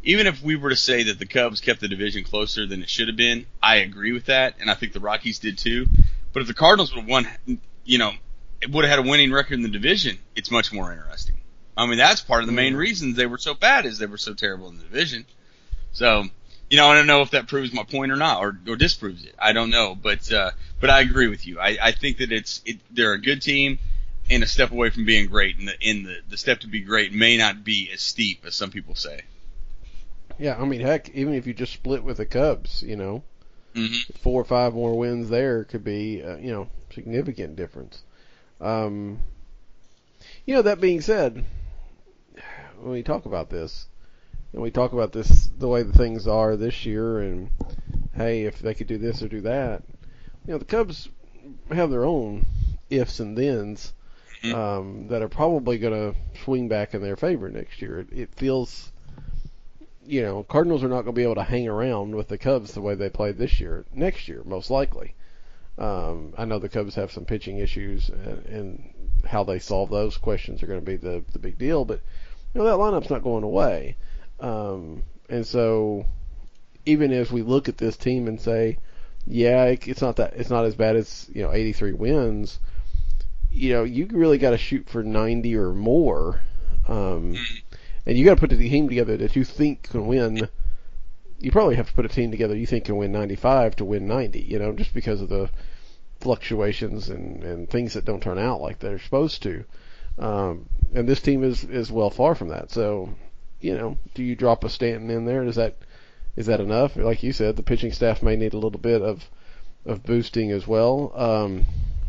even if we were to say that the Cubs kept the division closer than it should have been, I agree with that, and I think the Rockies did too. But if the Cardinals would have won, you know, would have had a winning record in the division, it's much more interesting. I mean, that's part of the main reasons they were so bad is they were so terrible in the division. So, you know, I don't know if that proves my point or not, or, or disproves it. I don't know, but uh, but I agree with you. I, I think that it's it, they're a good team and a step away from being great, and the in the the step to be great may not be as steep as some people say. Yeah, I mean, heck, even if you just split with the Cubs, you know, mm-hmm. four or five more wins there could be, uh, you know, significant difference. Um, you know, that being said, when we talk about this, and we talk about this, the way the things are this year, and hey, if they could do this or do that, you know, the Cubs have their own ifs and thens mm-hmm. um, that are probably going to swing back in their favor next year. It, it feels, you know, Cardinals are not going to be able to hang around with the Cubs the way they played this year, next year, most likely. Um, I know the Cubs have some pitching issues, and, and how they solve those questions are going to be the, the big deal, but, you know, that lineup's not going away. Um, and so, even as we look at this team and say, yeah, it, it's not that, it's not as bad as, you know, eighty-three wins, you know, you really got to shoot for ninety or more, um, and you got to put the team together that you think can win. You probably have to put a team together you think can win ninety-five to win ninety, you know, just because of the fluctuations and, and things that don't turn out like they're supposed to. Um, and this team is, is well far from that. So, you know, do you drop a Stanton in there? Does that, is that enough? Like you said, the pitching staff may need a little bit of, of boosting as well. Um,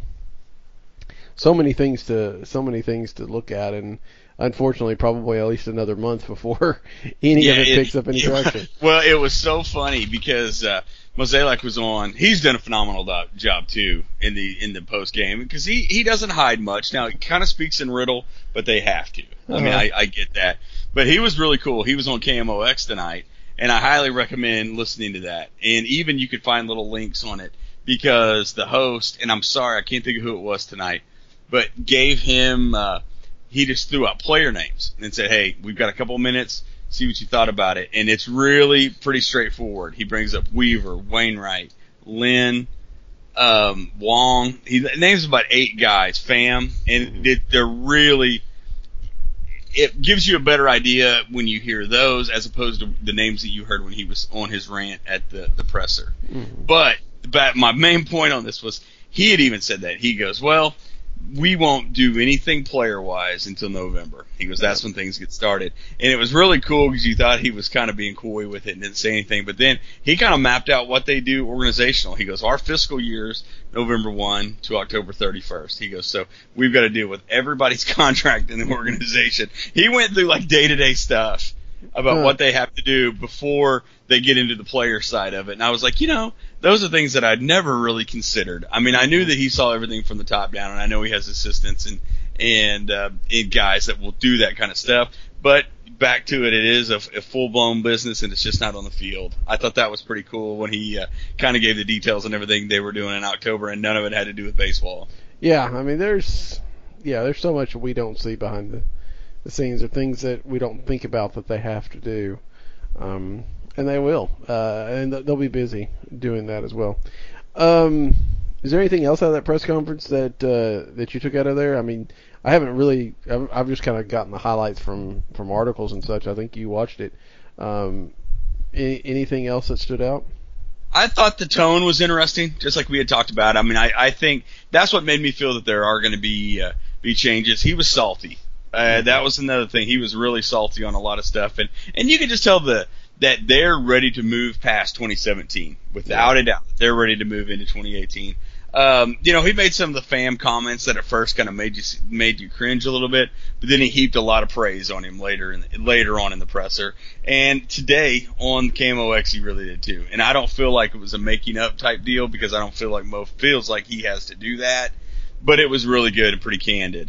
so many things to, so many things to look at, and unfortunately, probably at least another month before any yeah, of it, it picks up any it, traction. Well, it was so funny because uh, Mozeliak was on. He's done a phenomenal do- job too in the in the post game because he, he doesn't hide much. Now he kind of speaks in riddle, but they have to. I Uh-huh. mean, I, I get that. But he was really cool. He was on K M O X tonight, and I highly recommend listening to that. And even you could find little links on it because the host, and I'm sorry I can't think of who it was tonight, but gave him. Uh, He just threw out player names and said, hey, we've got a couple of minutes, see what you thought about it. And it's really pretty straightforward. He brings up Weaver, Wainwright, Lynn, um, Wong. He names about eight guys, Pham, and it, they're really – it gives you a better idea when you hear those as opposed to the names that you heard when he was on his rant at the, the presser. Mm-hmm. But, but my main point on this was he had even said that. He goes, well – we won't do anything player-wise until November. He goes, that's when things get started. And it was really cool because you thought he was kind of being coy with it and didn't say anything. But then he kind of mapped out what they do organizational. He goes, our fiscal year's November first to October thirty-first. He goes, so we've got to deal with everybody's contract in the organization. He went through like day-to-day stuff about huh. what they have to do before they get into the player side of it. And I was like, you know, those are things that I'd never really considered. I mean, I knew that he saw everything from the top down, and I know he has assistants and and, uh, and guys that will do that kind of stuff. But back to it, it is a, a full-blown business, and it's just not on the field. I thought that was pretty cool when he uh, kind of gave the details on everything they were doing in October, and none of it had to do with baseball. Yeah, I mean, there's yeah, there's so much we don't see behind the, the scenes, or things that we don't think about that they have to do. Um, and they will, uh, and they'll be busy doing that as well. Um, is there anything else out of that press conference that uh, that you took out of there? I mean, I haven't really. I've, I've just kind of gotten the highlights from, from articles and such. I think you watched it. Um, any, anything else that stood out? I thought the tone was interesting, just like we had talked about. I mean, I, I think that's what made me feel that there are going to be uh, be changes. He was salty. Uh, that was another thing. He was really salty on a lot of stuff, and and you could just tell the that they're ready to move past twenty seventeen without a doubt. They're ready to move into twenty eighteen. Um, you know, he made some of the Pham comments that at first kind of made you made you cringe a little bit, but then he heaped a lot of praise on him later in the, later on in the presser. And today on K M O X, he really did too. And I don't feel like it was a making up type deal because I don't feel like Mo feels like he has to do that. But it was really good and pretty candid.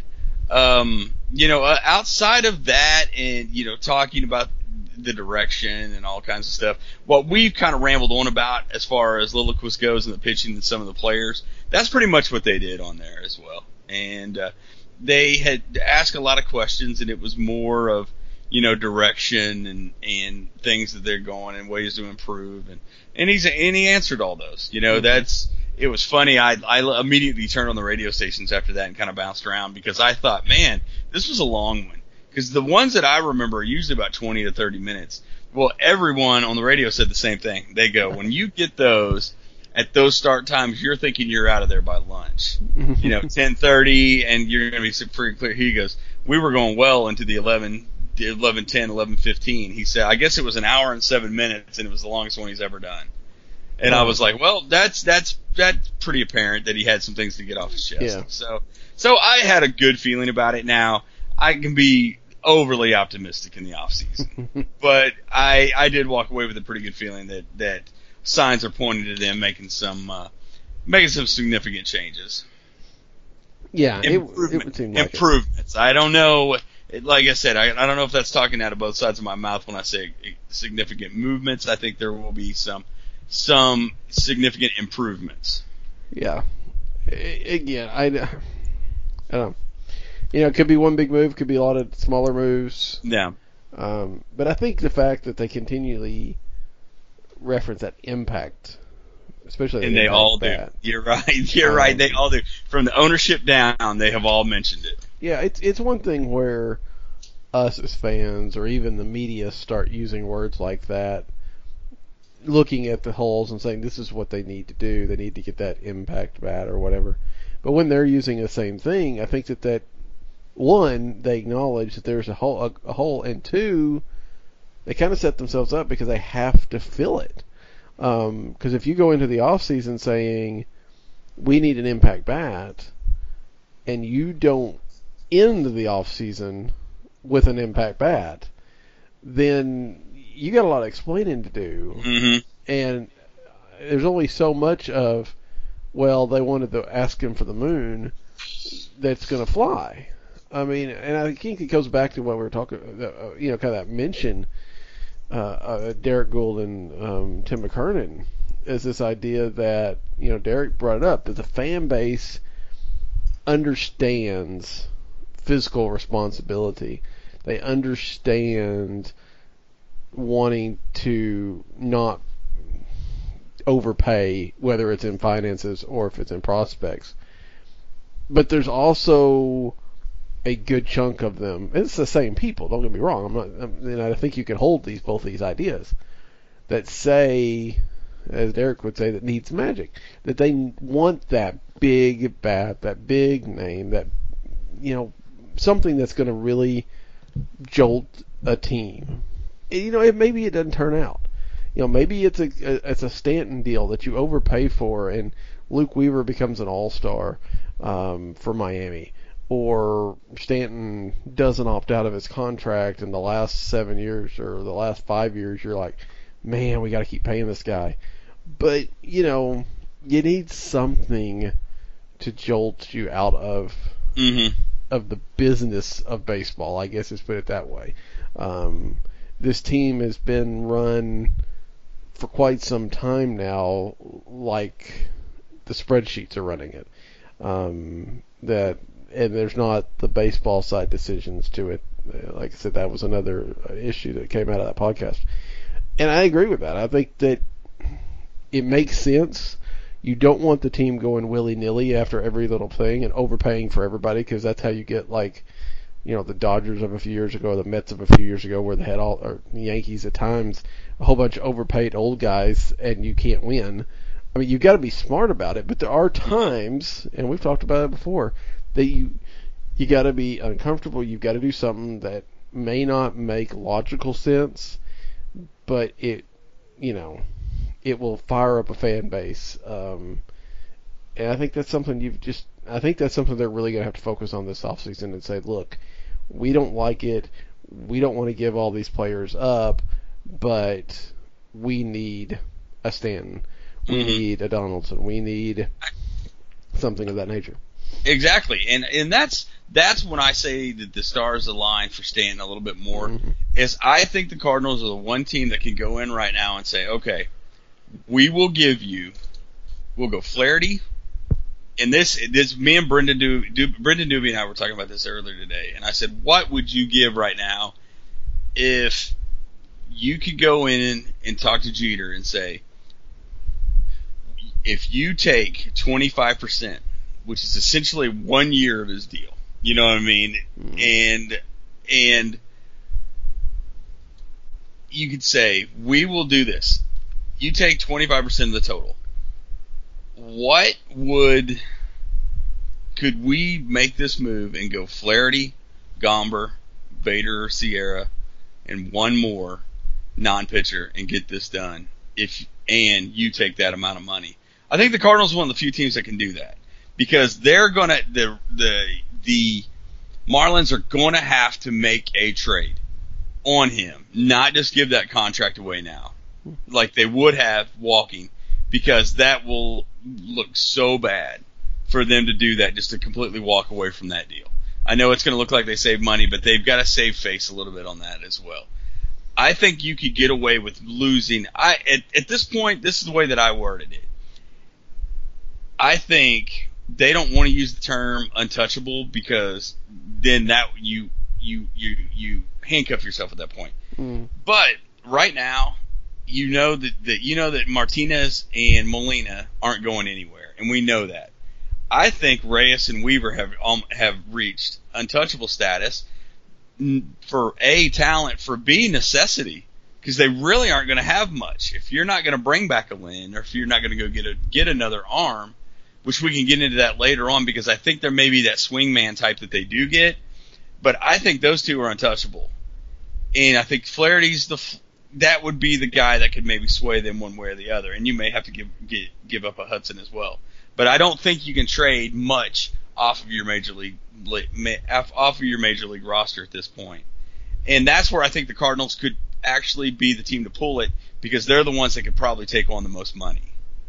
Um, you know, uh, outside of that, and you know, talking about the direction and all kinds of stuff. What we've kind of rambled on about as far as Lilliquist goes and the pitching and some of the players, that's pretty much what they did on there as well. And uh, they had asked a lot of questions, and it was more of, you know, direction and, and things that they're going and ways to improve. And, and he's, and he answered all those, you know, that's, it was funny. I, I immediately turned on the radio stations after that and kind of bounced around because I thought, man, this was a long one. Because the ones that I remember are usually about twenty to thirty minutes. Well, everyone on the radio said the same thing. They go, when you get those, at those start times, you're thinking you're out of there by lunch. You know, ten thirty, and you're going to be pretty clear. He goes, we were going well into the eleven, eleven ten, eleven fifteen. He said, I guess it was an hour and seven minutes, and it was the longest one he's ever done. And I was like, well, that's that's that's pretty apparent that he had some things to get off his chest. Yeah. So so I had a good feeling about it. Now, I can be overly optimistic in the off season, but I I did walk away with a pretty good feeling that, that signs are pointing to them making some uh, making some significant changes. Yeah, it, Improvement, it would seem like improvements. It. I don't know. Like I said, I, I don't know if that's talking out of both sides of my mouth when I say significant movements. I think there will be some some significant improvements. Yeah. Again, I, I don't know. You know, it could be one big move, could be a lot of smaller moves. Yeah. Um, but I think the fact that they continually reference that impact, especially and the they impact all bat. do. You're right. You're um, right. They all do. From the ownership down, they have all mentioned it. Yeah, it's it's one thing where us as fans or even the media start using words like that, looking at the holes and saying this is what they need to do. They need to get that impact bat or whatever. But when they're using the same thing, I think that that one, they acknowledge that there's a hole, a, a hole, and two, they kind of set themselves up because they have to fill it. Because um, if you go into the off season saying we need an impact bat, and you don't end the off season with an impact bat, then you got a lot of explaining to do. Mm-hmm. And there's only so much of, well, they wanted to ask him for the moon that's going to fly. I mean, and I think it goes back to what we were talking, uh, you know, kind of that mention, uh, uh, Derek Gould and um, Tim McKernan, is this idea that, you know, Derek brought it up, that the fan base understands physical responsibility. They understand wanting to not overpay, whether it's in finances or if it's in prospects. But there's also a good chunk of them. It's the same people. Don't get me wrong. I'm not. I'm, and I think you can hold these both these ideas that say, as Derek would say, that needs magic. That they want that big bat, that big name, that, you know, something that's going to really jolt a team. And, you know, it, maybe it doesn't turn out. You know, maybe it's a, a it's a Stanton deal that you overpay for, and Luke Weaver becomes an all-star um, for Miami. Or Stanton doesn't opt out of his contract in the last seven years or the last five years. You're like, man, we got to keep paying this guy. But, you know, you need something to jolt you out of mm-hmm. of the business of baseball, I guess, let's put it that way. Um, this team has been run for quite some time now like the spreadsheets are running it. Um, that and there's not the baseball side decisions to it. Like I said, that was another issue that came out of that podcast. And I agree with that. I think that it makes sense. You don't want the team going willy-nilly after every little thing and overpaying for everybody, because that's how you get, like, you know, the Dodgers of a few years ago, the Mets of a few years ago, where they had all, or the Yankees at times, a whole bunch of overpaid old guys, and you can't win. I mean, you've got to be smart about it, but there are times, and we've talked about it before, that you you got to be uncomfortable. You've got to do something that may not make logical sense, but it, you know, it will fire up a fan base. Um, and I think that's something you've just, I think that's something they're really going to have to focus on this offseason and say, look, we don't like it. We don't want to give all these players up, but we need a Stanton. We mm-hmm. need a Donaldson. We need something of that nature. Exactly, and and that's that's when I say that the stars align for Stanton a little bit more. Mm-hmm. Is I think the Cardinals are the one team that can go in right now and say, okay, we will give you, we'll go Flaherty, and this this me and Brendan do, do Brendan Doobie and I were talking about this earlier today, and I said, what would you give right now if you could go in and talk to Jeter and say, if you take twenty-five percent, which is essentially one year of his deal, you know what I mean? Mm-hmm. And, and you could say, we will do this. You take twenty-five percent of the total. What would, could we make this move and go Flaherty, Gomber, Bader, Sierra, and one more non-pitcher and get this done? If and you take that amount of money, I think the Cardinals are one of the few teams that can do that, because they're gonna the the the Marlins are gonna have to make a trade on him, not just give that contract away now, like they would have walking, because that will look so bad for them to do that, just to completely walk away from that deal. I know it's going to look like they save money, but they've got to save face a little bit on that as well. I think you could get away with losing. I at, at this point, this is the way that I worded it. I think they don't want to use the term untouchable, because then that you you you you handcuff yourself at that point. Mm. But right now, you know that, that you know that Martinez and Molina aren't going anywhere, and we know that. I think Reyes and Weaver have um, have reached untouchable status for A, talent, for B, necessity, because they really aren't going to have much. If you're not going to bring back a Lynn, or if you're not going to go get a get another arm, which we can get into that later on, because I think there may be that swingman type that they do get, but I think those two are untouchable, and I think Flaherty's the that would be the guy that could maybe sway them one way or the other, and you may have to give give, give up a Hudson as well. But I don't think you can trade much off of your major league off of your major league roster at this point. And that's where I think the Cardinals could actually be the team to pull it, because they're the ones that could probably take on the most money.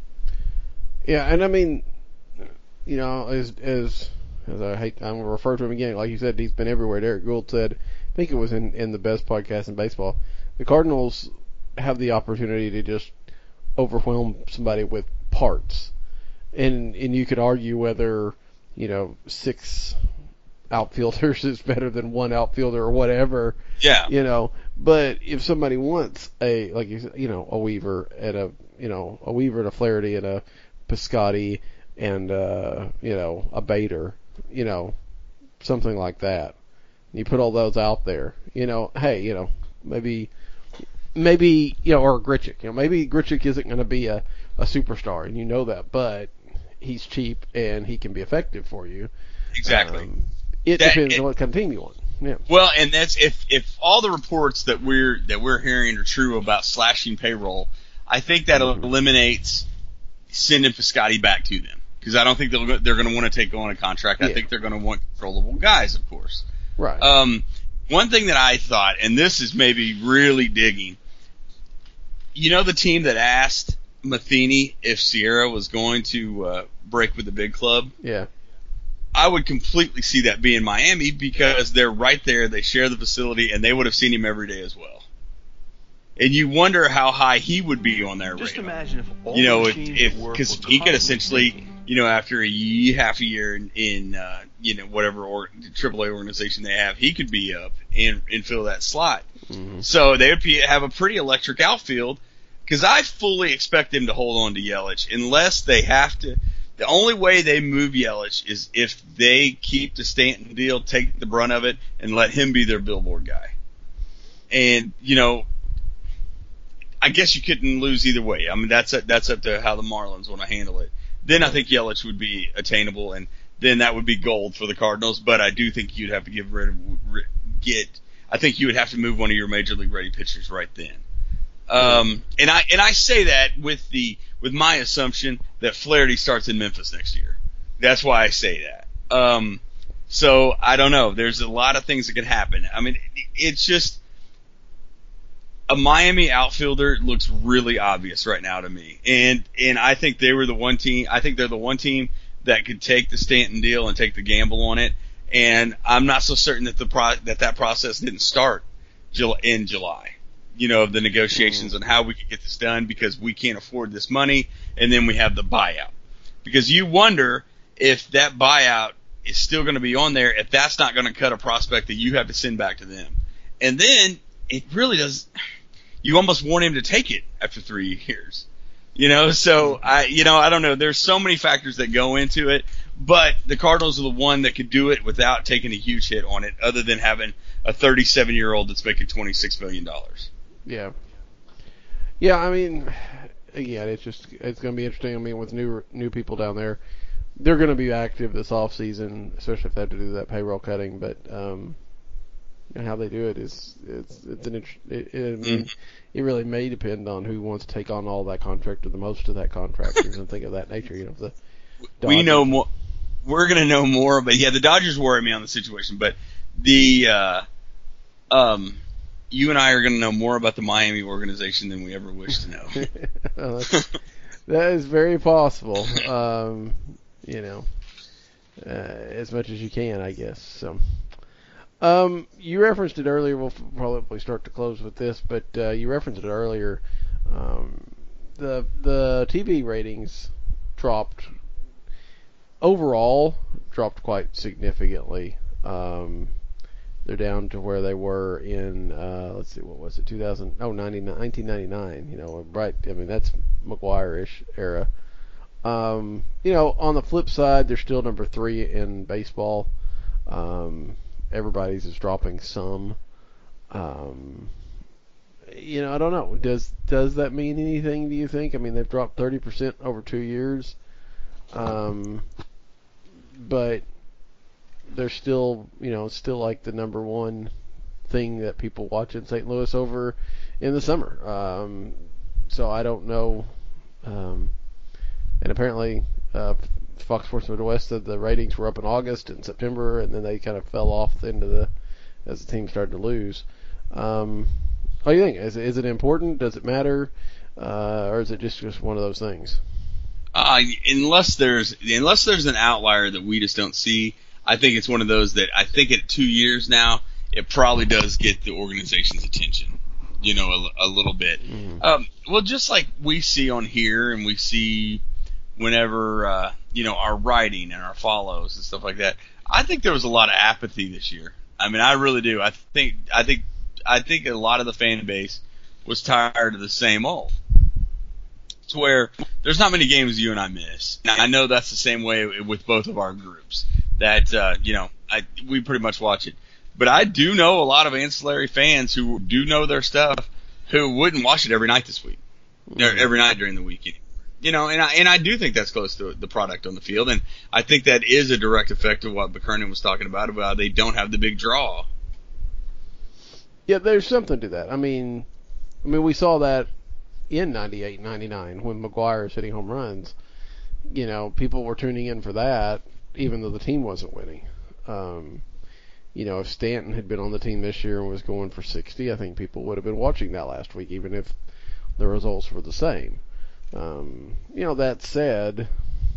Yeah, and I mean, you know, as as as I hate I'm gonna refer to him again, like you said, he's been everywhere. Derek Gould said, I think it was in, in the best podcast in baseball, the Cardinals have the opportunity to just overwhelm somebody with parts. And and you could argue whether, you know, six outfielders is better than one outfielder or whatever. Yeah. You know, but if somebody wants a, like you said, you know, a Weaver and a, you know, a Weaver and a Flaherty and a Piscotty and, uh, you know, a Bader, you know, something like that. You put all those out there, you know, hey, you know, maybe, maybe, you know, or Grichuk, you know, maybe Grichuk isn't going to be a, a superstar, and you know that, but he's cheap and he can be effective for you. Exactly. Um, it that, depends it, on what kind of team you want. Yeah. Well, and that's if if all the reports that we're that we're hearing are true about slashing payroll, I think that mm-hmm. eliminates sending Piscotty back to them, because I don't think they'll, they're going to want to take on a contract. I yeah. think they're going to want controllable guys, of course. Right. Um, one thing that I thought, and this is maybe really digging, you know, the team that asked Matheny if Sierra was going to uh, break with the big club? Yeah. I would completely see that being Miami, because they're right there, they share the facility, and they would have seen him every day as well. And you wonder how high he would be on their radar. Just imagine if all you know, if because he could essentially, you know, after a year, half a year in, in uh, you know, whatever or, triple A organization they have, he could be up and, and fill that slot. Mm-hmm. So they would be, have a pretty electric outfield, because I fully expect them to hold on to Yelich unless they have to. The only way they move Yelich is if they keep the Stanton deal, take the brunt of it, and let him be their billboard guy. And, you know, I guess you couldn't lose either way. I mean, that's a, that's up to how the Marlins want to handle it. Then I think Yelich would be attainable, and then that would be gold for the Cardinals. But I do think you'd have to give rid of, get. I think you would have to move one of your major league ready pitchers right then. Um, and I and I say that with the with my assumption that Flaherty starts in Memphis next year. That's why I say that. Um, so I don't know. There's a lot of things that could happen. I mean, it's just a Miami outfielder looks really obvious right now to me, and and I think they were the one team. I think they're the one team that could take the Stanton deal and take the gamble on it. And I'm not so certain that the pro- that that process didn't start in July. You know, of the negotiations mm-hmm. on how we could get this done, because we can't afford this money, and then we have the buyout. Because you wonder if that buyout is still going to be on there, if that's not going to cut a prospect that you have to send back to them. And then it really does. You almost want him to take it after three years. You know, so I, you know, I don't know. There's so many factors that go into it, but the Cardinals are the one that could do it without taking a huge hit on it, other than having a thirty-seven year old that's making twenty-six million dollars. Yeah. Yeah, I mean, again, it's just it's going to be interesting. I mean, with new new people down there, they're going to be active this off season, especially if they have to do that payroll cutting. But um, and how they do it is it's it's an it, it, I mean, mm-hmm. it really may depend on who wants to take on all that contract or the most of that contractors and think of that nature. You know, the we know more. We're going to know more, but yeah, the Dodgers worry me on the situation. But the uh, um, you and I are going to know more about the Miami organization than we ever wish to know. Well, that is very possible. Um, you know, uh, as much as you can, I guess. So. Um, you referenced it earlier. We'll probably start to close with this, but uh, you referenced it earlier. Um, the the T V ratings dropped overall, dropped quite significantly. Um, they're down to where they were in uh, let's see, what was it, two thousand? Oh, nineteen ninety-nine. You know, right? I mean, that's McGuire-ish era. Um, you know, on the flip side, they're still number three in baseball. Um, Everybody's is dropping some. Um, you know, I don't know. Does does that mean anything, do you think? I mean, they've dropped thirty percent over two years. Um, but they're still, you know, still like the number one thing that people watch in Saint Louis over in the summer. Um, so I don't know. Um, and apparently, uh, Fox Sports Midwest said the ratings were up in August and September, and then they kind of fell off into the as the team started to lose. Um, what do you think? Is, is it important? Does it matter, uh, or is it just, just one of those things? Uh, unless there's unless there's an outlier that we just don't see, I think it's one of those that I think at two years now it probably does get the organization's attention. You know, a, a little bit. Mm-hmm. Um, well, just like we see on here, and we see whenever uh, you know, our writing and our follows and stuff like that. I think there was a lot of apathy this year. I mean, I really do. I think I think I think a lot of the fan base was tired of the same old. To where there's not many games you and I miss. Now, I know that's the same way with both of our groups. That uh, you know, I we pretty much watch it. But I do know a lot of ancillary fans who do know their stuff who wouldn't watch it every night this week, mm-hmm. or every night during the weekend. You know, and I and I do think that's close to the product on the field, and I think that is a direct effect of what McKernan was talking about, about they don't have the big draw. Yeah, there's something to that. I mean, I mean, we saw that in ninety-eight, ninety-nine when McGuire was hitting home runs. You know, people were tuning in for that, even though the team wasn't winning. Um, you know, if Stanton had been on the team this year and was going for sixty, I think people would have been watching that last week, even if the results were the same. Um, you know, that said,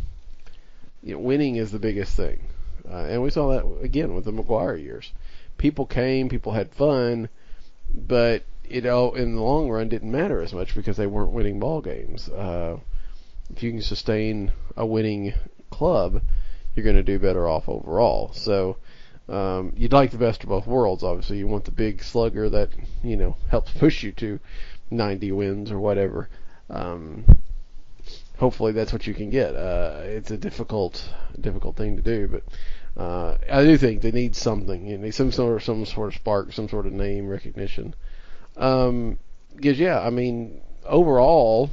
you know, winning is the biggest thing. Uh, and we saw that again with the McGuire years. People came, people had fun, but it all, in the long run, didn't matter as much because they weren't winning ball games. Uh, if you can sustain a winning club, you're going to do better off overall. So, um, you'd like the best of both worlds, obviously. You want the big slugger that, you know, helps push you to ninety wins or whatever. Um, hopefully that's what you can get. Uh, it's a difficult, difficult thing to do, but uh, I do think they need something. You need some sort of, some sort of spark, some sort of name recognition. Um, because yeah, I mean, overall,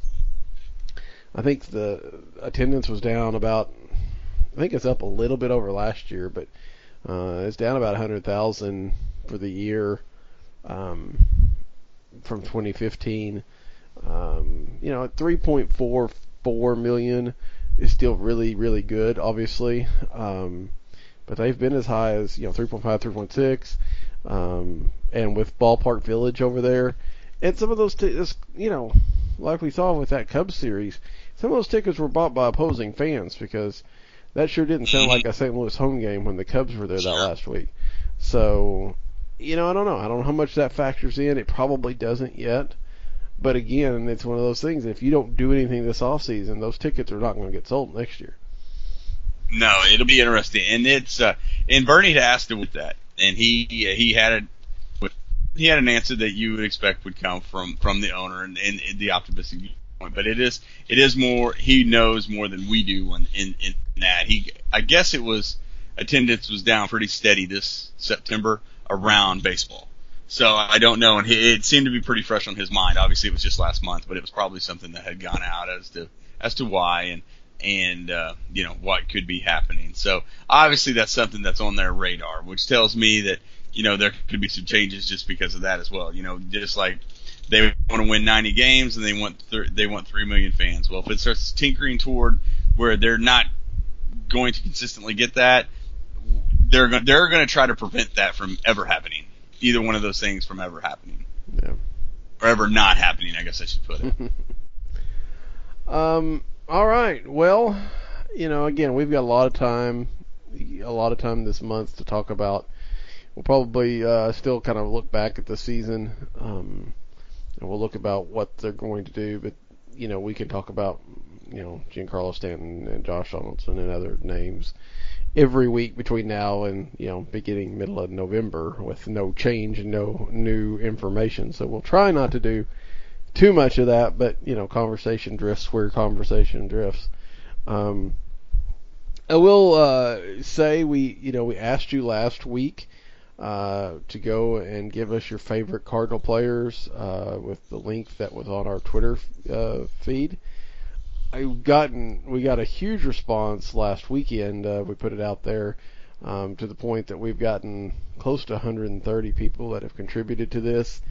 I think the attendance was down about. I think it's up a little bit over last year, but uh, it's down about a hundred thousand for the year um, from twenty fifteen. Um, you know, three point four four million is still really, really good, obviously. Um, but they've been as high as, you know, three point five, three point six. Um, and with Ballpark Village over there, and some of those, t- you know, like we saw with that Cubs series, some of those tickets were bought by opposing fans because that sure didn't sound like a Saint Louis home game when the Cubs were there that last week. So, you know, I don't know. I don't know how much that factors in. It probably doesn't yet. But again, it's one of those things. If you don't do anything this offseason, those tickets are not going to get sold next year. No, it'll be interesting, and it's uh, and Bernie asked him with that, and he he had it with he had an answer that you would expect would come from, from the owner and, and, and the optimistic viewpoint. But it is it is more, he knows more than we do in, in, in that. He I guess it was attendance was down pretty steady this September around baseball. So I don't know, and he, it seemed to be pretty fresh on his mind. Obviously, it was just last month, but it was probably something that had gone out as to as to why and and uh, you know what could be happening. So obviously, that's something that's on their radar, which tells me that you know there could be some changes just because of that as well. You know, just like they want to win ninety games and they want th- they want three million fans. Well, if it starts tinkering toward where they're not going to consistently get that, they're going they're going to try to prevent that from ever happening. Either one of those things from ever happening. Yeah. Or ever not happening, I guess I should put it. um. All right. Well, you know, again, we've got a lot of time, a lot of time this month to talk about. We'll probably uh, still kind of look back at the season, um, and we'll look about what they're going to do. But you know, we can talk about, you know, Giancarlo Stanton and Josh Donaldson and other names every week between now and, you know, beginning middle of November with no change and no new information. So we'll try not to do too much of that, but, you know, conversation drifts where conversation drifts. Um, I will uh, say we, you know, we asked you last week uh, to go and give us your favorite Cardinal players uh, with the link that was on our Twitter uh, feed. I've gotten, we got a huge response last weekend. Uh, we put it out there um, to the point that we've gotten close to one hundred thirty people that have contributed to this.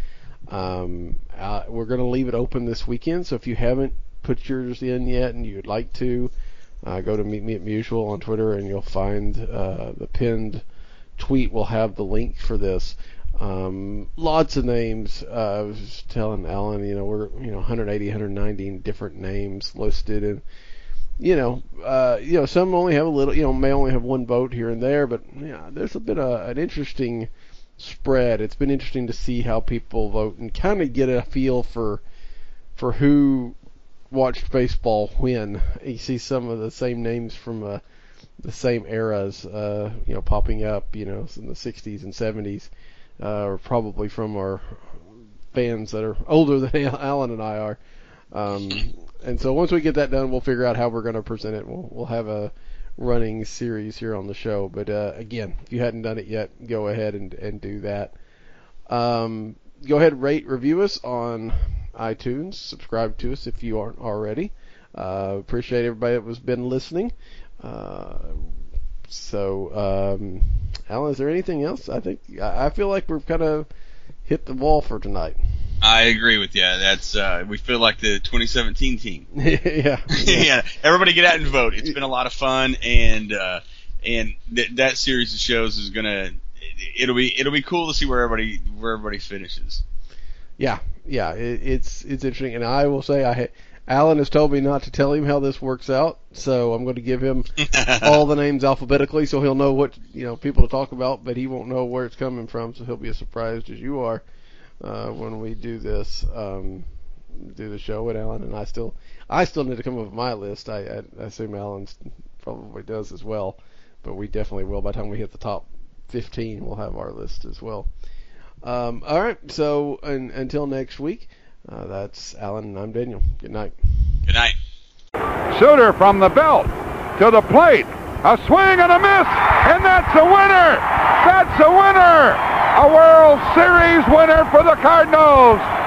Um, uh, we're going to leave it open this weekend, so if you haven't put yours in yet and you'd like to, uh, go to Meet Me at Mutual on Twitter and you'll find uh, the pinned tweet will have the link for this. Um, lots of names. Uh, I was just telling Alan, you know, we're, you know, one eighty, one ninety different names listed, and, you know, uh, you know, some only have a little, you know, may only have one vote here and there, but, yeah, there's a bit of an interesting spread. It's been interesting to see how people vote and kind of get a feel for, for who watched baseball when. You see some of the same names from, uh, the same eras, uh, you know, popping up, you know, in the sixties and seventies. Uh, or probably from our fans that are older than Alan and I are. Um, and so once we get that done, we'll figure out how we're going to present it. We'll, we'll have a running series here on the show. But uh, again, if you hadn't done it yet, go ahead and, and do that. Um, go ahead and rate, review us on iTunes. Subscribe to us if you aren't already. Uh, appreciate everybody that has been listening. Uh, So, um, Alan, is there anything else? I think I feel like we've kind of hit the wall for tonight. I agree with you. That's uh, we feel like the twenty seventeen team. yeah, yeah. Everybody get out and vote. It's been a lot of fun, and uh, and th- that series of shows is gonna. It'll be it'll be cool to see where everybody where everybody finishes. Yeah, yeah. It, it's it's interesting, and I will say I. Ha- Alan has told me not to tell him how this works out, so I'm going to give him all the names alphabetically so he'll know what, you know, people to talk about, but he won't know where it's coming from, so he'll be as surprised as you are uh, when we do this, um, do the show. And Alan and I still, I still need to come up with my list. I, I, I assume Alan probably does as well, but we definitely will. By the time we hit the top fifteen, we'll have our list as well. Um, all right, so and, until next week. Uh, that's Alan, and I'm Daniel. Good night. Good night. Suter from the belt to the plate. A swing and a miss, and that's a winner. That's a winner. A World Series winner for the Cardinals.